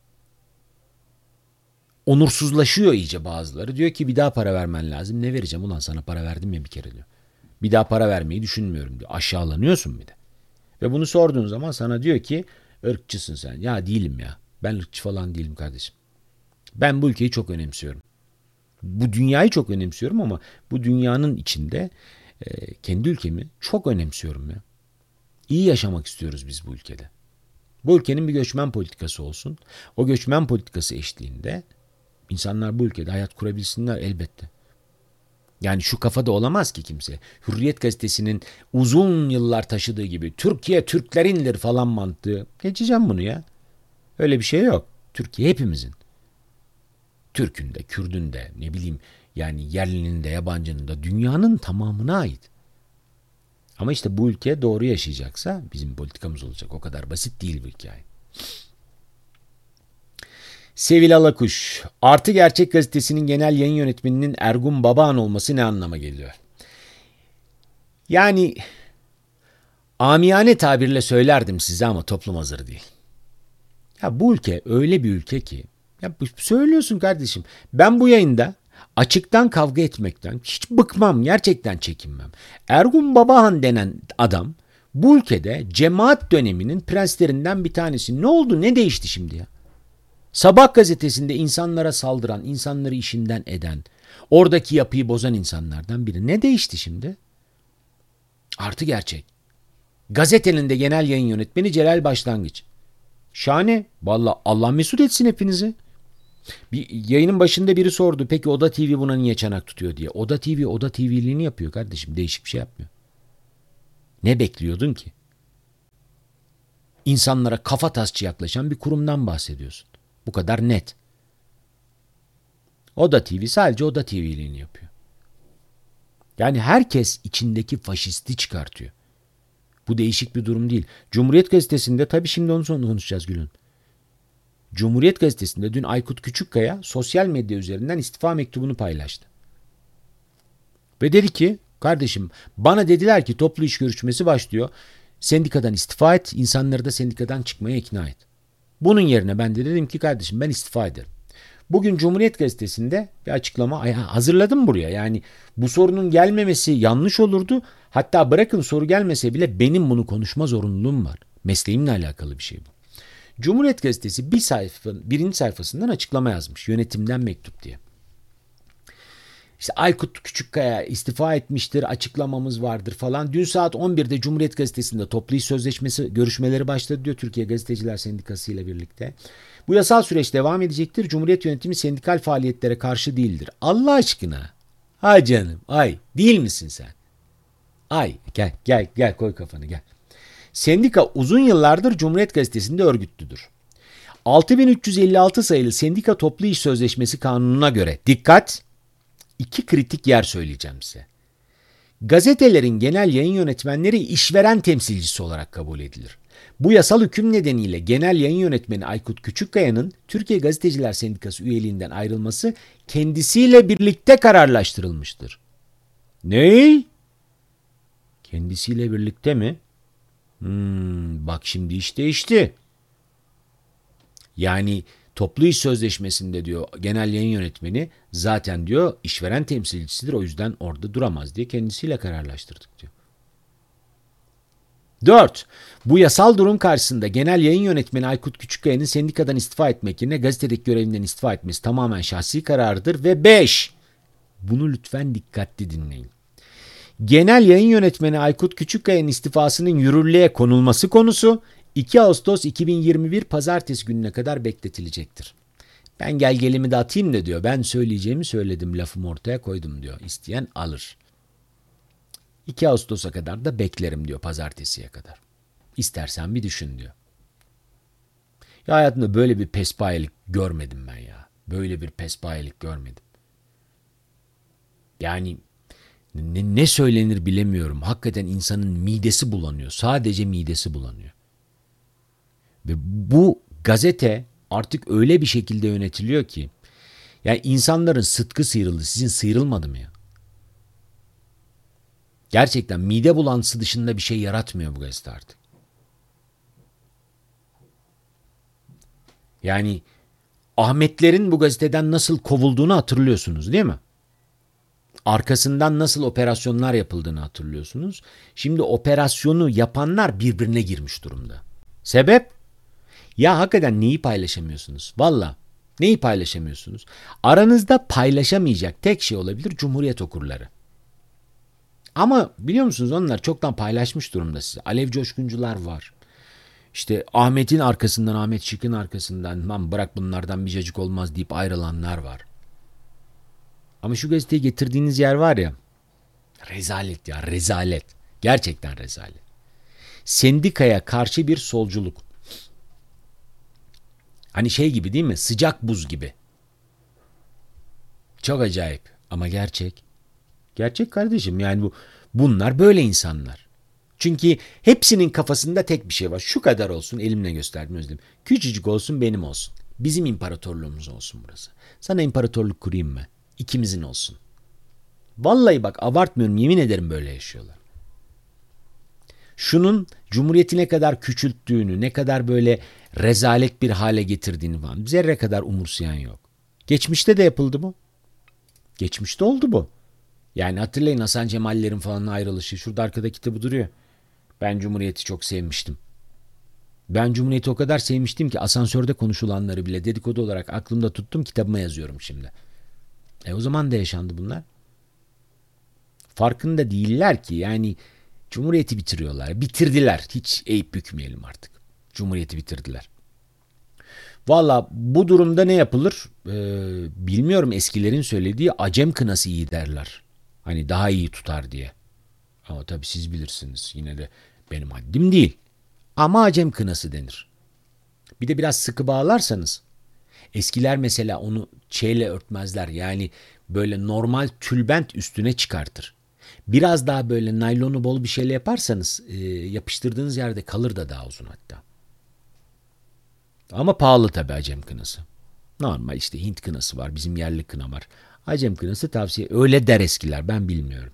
Onursuzlaşıyor iyice bazıları. Diyor ki bir daha para vermen lazım. Ne vereceğim ulan, sana para verdim ya bir kere diyor. Bir daha para vermeyi düşünmüyorum diyor. Aşağılanıyorsun bir de. Ve bunu sorduğun zaman sana diyor ki ırkçısın sen. Ya değilim ya. Ben ırkçı falan değilim kardeşim. Ben bu ülkeyi çok önemsiyorum. Bu dünyayı çok önemsiyorum ama bu dünyanın içinde e, kendi ülkemi çok önemsiyorum ya. İyi yaşamak istiyoruz biz bu ülkede. Bu ülkenin bir göçmen politikası olsun. O göçmen politikası eşliğinde insanlar bu ülkede hayat kurabilsinler elbette. Yani şu kafada olamaz ki kimse. Hürriyet gazetesinin uzun yıllar taşıdığı gibi Türkiye Türklerindir falan mantığı. Geçeceğim bunu ya. Öyle bir şey yok. Türkiye hepimizin. Türk'ün de, Kürd'ün de, ne bileyim yani yerlinin de, yabancının da, dünyanın tamamına ait. Ama işte bu ülke doğru yaşayacaksa bizim politikamız olacak. O kadar basit değil bu hikaye. Sevil Alakuş, Artı Gerçek Gazetesi'nin genel yayın yönetmeninin Ergun Babaan olması ne anlama geliyor? Yani amiyane tabirle söylerdim size ama toplum hazır değil. Ya bu ülke öyle bir ülke ki, ya söylüyorsun kardeşim, ben bu yayında açıktan kavga etmekten hiç bıkmam, gerçekten çekinmem. Ergun Babahan denen adam bu ülkede cemaat döneminin prenslerinden bir tanesi. Ne oldu, ne değişti şimdi ya? Sabah gazetesinde insanlara saldıran, insanları işinden eden, oradaki yapıyı bozan insanlardan biri. Ne değişti şimdi? Artı Gerçek. Gazetenin de genel yayın yönetmeni Celal Başlangıç. Şahane. Vallahi Allah mesut etsin hepinizi. Bir yayının başında biri sordu. Peki Oda T V buna niye çanak tutuyor diye. Oda T V Oda T V'liğini yapıyor kardeşim. Değişik bir şey yapmıyor. Ne bekliyordun ki? İnsanlara kafa tasçı yaklaşan bir kurumdan bahsediyorsun. Bu kadar net. Oda T V sadece Oda T V'liğini yapıyor. Yani herkes içindeki faşisti çıkartıyor. Bu değişik bir durum değil. Cumhuriyet Gazetesi'nde, tabii şimdi onu sonra konuşacağız Gülün. Cumhuriyet Gazetesi'nde dün Aykut Küçükkaya sosyal medya üzerinden istifa mektubunu paylaştı. Ve dedi ki kardeşim, bana dediler ki toplu iş görüşmesi başlıyor. Sendikadan istifa et, insanları da sendikadan çıkmaya ikna et. Bunun yerine ben de dedim ki kardeşim ben istifa ederim. Bugün Cumhuriyet Gazetesi'nde bir açıklama hazırladım buraya. Yani bu sorunun gelmemesi yanlış olurdu. Hatta bırakın soru gelmese bile benim bunu konuşma zorunluluğum var. Mesleğimle alakalı bir şey bu. Cumhuriyet Gazetesi bir sayfa, birinci sayfasından açıklama yazmış. Yönetimden mektup diye. İşte Aykut Küçükkaya istifa etmiştir, açıklamamız vardır falan. Dün saat on birde Cumhuriyet Gazetesi'nde toplu iş sözleşmesi görüşmeleri başladı diyor Türkiye Gazeteciler Sendikası ile birlikte. Bu yasal süreç devam edecektir. Cumhuriyet yönetimi sendikal faaliyetlere karşı değildir. Allah aşkına. Ay canım, ay değil misin sen? Ay gel gel gel koy kafanı gel. Sendika uzun yıllardır Cumhuriyet Gazetesi'nde örgütlüdür. altı bin üç yüz elli altı sayılı Sendika Toplu İş Sözleşmesi Kanunu'na göre dikkat, iki kritik yer söyleyeceğim size. Gazetelerin genel yayın yönetmenleri işveren temsilcisi olarak kabul edilir. Bu yasal hüküm nedeniyle Genel Yayın Yönetmeni Aykut Küçükkaya'nın Türkiye Gazeteciler Sendikası üyeliğinden ayrılması kendisiyle birlikte kararlaştırılmıştır. Ne? Kendisiyle birlikte mi? Hmm, bak şimdi iş değişti. Yani toplu iş sözleşmesinde diyor genel yayın yönetmeni zaten diyor işveren temsilcisidir, o yüzden orada duramaz diye kendisiyle kararlaştırdık diyor. dört. Bu yasal durum karşısında genel yayın yönetmeni Aykut Küçükkaya'nın sendikadan istifa etmek yerine gazetedeki görevinden istifa etmesi tamamen şahsi kararıdır. Ve beş. Bunu lütfen dikkatli dinleyin. Genel yayın yönetmeni Aykut Küçükkaya'nın istifasının yürürlüğe konulması konusu iki Ağustos iki bin yirmi bir Pazartesi gününe kadar bekletilecektir. Ben gelgelimi de atayım da diyor. Ben söyleyeceğimi söyledim, lafımı ortaya koydum diyor. İsteyen alır. iki Ağustos'a kadar da beklerim diyor, pazartesiye kadar. İstersen bir düşün diyor. Ya hayatımda böyle bir pespayelik görmedim ben ya. Böyle bir pespayelik görmedim. Yani ne, ne söylenir bilemiyorum. Hakikaten insanın midesi bulanıyor. Sadece midesi bulanıyor. Ve bu gazete artık öyle bir şekilde yönetiliyor ki yani insanların sıtkı sıyrıldı. Sizin sıyrılmadı mı ya? Gerçekten mide bulantısı dışında bir şey yaratmıyor bu gazete artık. Yani Ahmetlerin bu gazeteden nasıl kovulduğunu hatırlıyorsunuz değil mi? Arkasından nasıl operasyonlar yapıldığını hatırlıyorsunuz. Şimdi operasyonu yapanlar birbirine girmiş durumda. Sebep? Ya hakikaten neyi paylaşamıyorsunuz? Valla neyi paylaşamıyorsunuz? Aranızda paylaşamayacak tek şey olabilir, Cumhuriyet okurları. Ama biliyor musunuz, onlar çoktan paylaşmış durumda size. Alev coşkuncular var. İşte Ahmet'in arkasından, Ahmet Şık'ın arkasından lan bırak bunlardan bir cacık olmaz deyip ayrılanlar var. Ama şu gazeteyi getirdiğiniz yer var ya, rezalet ya, rezalet. Gerçekten rezalet. Sendikaya karşı bir solculuk. Hani şey gibi değil mi? Sıcak buz gibi. Çok acayip ama gerçek. Gerçek kardeşim, yani bu bunlar böyle insanlar. Çünkü hepsinin kafasında tek bir şey var. Şu kadar olsun, elimle gösterdim Özlem. Küçücük olsun, benim olsun. Bizim imparatorluğumuz olsun burası. Sana imparatorluk kurayım mı? İkimizin olsun. Vallahi bak abartmıyorum, yemin ederim böyle yaşıyorlar. Şunun Cumhuriyeti ne kadar küçülttüğünü, ne kadar böyle rezalet bir hale getirdiğini falan zerre kadar umursayan yok. Geçmişte de yapıldı bu. Geçmişte oldu bu. Yani hatırlayın Hasan Cemallerin falan ayrılışı. Şurada arkada kitabı duruyor. Ben Cumhuriyeti çok sevmiştim. Ben Cumhuriyeti o kadar sevmiştim ki asansörde konuşulanları bile dedikodu olarak aklımda tuttum, kitabıma yazıyorum şimdi. E o zaman da yaşandı bunlar. Farkında değiller ki yani Cumhuriyeti bitiriyorlar. Bitirdiler. Hiç eğip bükmeyelim artık. Cumhuriyeti bitirdiler. Valla bu durumda ne yapılır? Ee, bilmiyorum, eskilerin söylediği acem kınası iyi derler. Hani daha iyi tutar diye. Ama tabii siz bilirsiniz. Yine de benim haddim değil. Ama acem kınası denir. Bir de biraz sıkı bağlarsanız. Eskiler mesela onu çeyle örtmezler. Yani böyle normal tülbent üstüne çıkartır. Biraz daha böyle naylonu bol bir şeyle yaparsanız e, yapıştırdığınız yerde kalır da daha uzun hatta. Ama pahalı tabii acem kınası. Normal işte Hint kınası var, bizim yerli kına var. Acem kınası tavsiye, öyle der eskiler, ben bilmiyorum.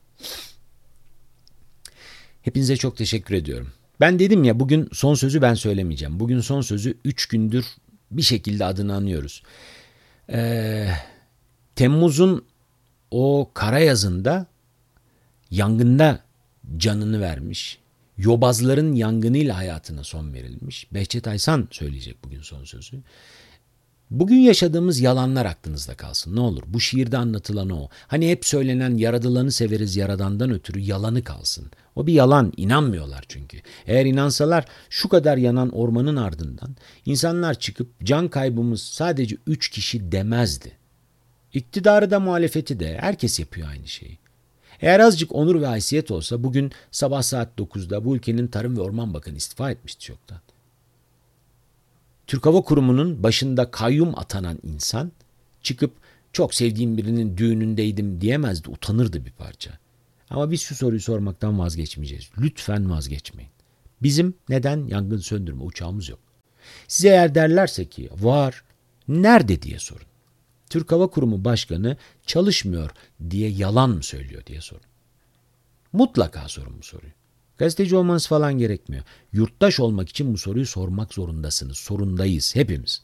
Hepinize çok teşekkür ediyorum. Ben dedim ya, bugün son sözü ben söylemeyeceğim. Bugün son sözü üç gündür bir şekilde adını anıyoruz. Ee, Temmuz'un o kara yazında yangında canını vermiş, yobazların yangınıyla hayatına son verilmiş. Behçet Aysan söyleyecek bugün son sözü. Bugün yaşadığımız yalanlar aklınızda kalsın ne olur. Bu şiirde anlatılan o. Hani hep söylenen yaradılanı severiz yaradandan ötürü yalanı kalsın. O bir yalan, inanmıyorlar çünkü. Eğer inansalar şu kadar yanan ormanın ardından insanlar çıkıp can kaybımız sadece üç kişi demezdi. İktidarı da muhalefeti de herkes yapıyor aynı şeyi. Eğer azıcık onur ve haysiyet olsa bugün sabah saat dokuzda bu ülkenin Tarım ve Orman Bakanı istifa etmişti çoktan. Türk Hava Kurumu'nun başında kayyum atanan insan çıkıp çok sevdiğim birinin düğünündeydim diyemezdi, utanırdı bir parça. Ama biz şu soruyu sormaktan vazgeçmeyeceğiz. Lütfen vazgeçmeyin. Bizim neden yangın söndürme uçağımız yok? Size eğer derlerse ki var, nerede diye sorun. Türk Hava Kurumu Başkanı çalışmıyor diye yalan mı söylüyor diye sorun. Mutlaka sorun bu soruyu. Gazeteci olmanız falan gerekmiyor. Yurttaş olmak için bu soruyu sormak zorundasınız. Sorundayız hepimiz.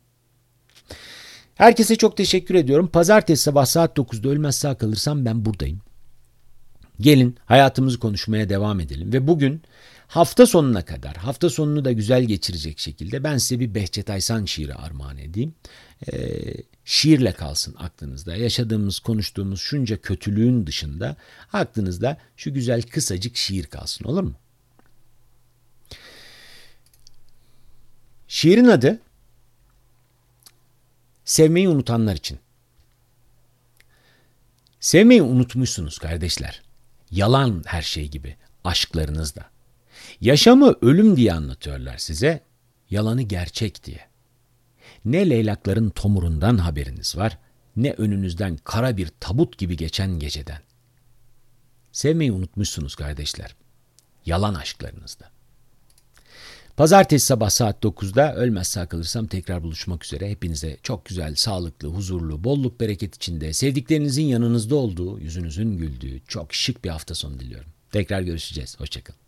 Herkese çok teşekkür ediyorum. Pazartesi sabah saat dokuzda ölmez sağ kalırsam ben buradayım. Gelin hayatımızı konuşmaya devam edelim ve bugün hafta sonuna kadar, hafta sonunu da güzel geçirecek şekilde ben size bir Behçet Aysan şiiri armağan edeyim. Ee, şiirle kalsın aklınızda. Yaşadığımız, konuştuğumuz şunca kötülüğün dışında aklınızda şu güzel kısacık şiir kalsın, olur mu? Şiirin adı Sevmeyi Unutanlar için. Sevmeyi unutmuşsunuz kardeşler. Yalan her şey gibi, aşklarınız da. Yaşamı ölüm diye anlatıyorlar size, yalanı gerçek diye. Ne leylakların tomurundan haberiniz var, ne önünüzden kara bir tabut gibi geçen geceden. Sevmeyi unutmuşsunuz kardeşler, yalan aşklarınızda. Pazartesi sabah saat dokuzda ölmez sağ kalırsam tekrar buluşmak üzere. Hepinize çok güzel, sağlıklı, huzurlu, bolluk bereket içinde, sevdiklerinizin yanınızda olduğu, yüzünüzün güldüğü, çok şık bir hafta sonu diliyorum. Tekrar görüşeceğiz. Hoşçakalın.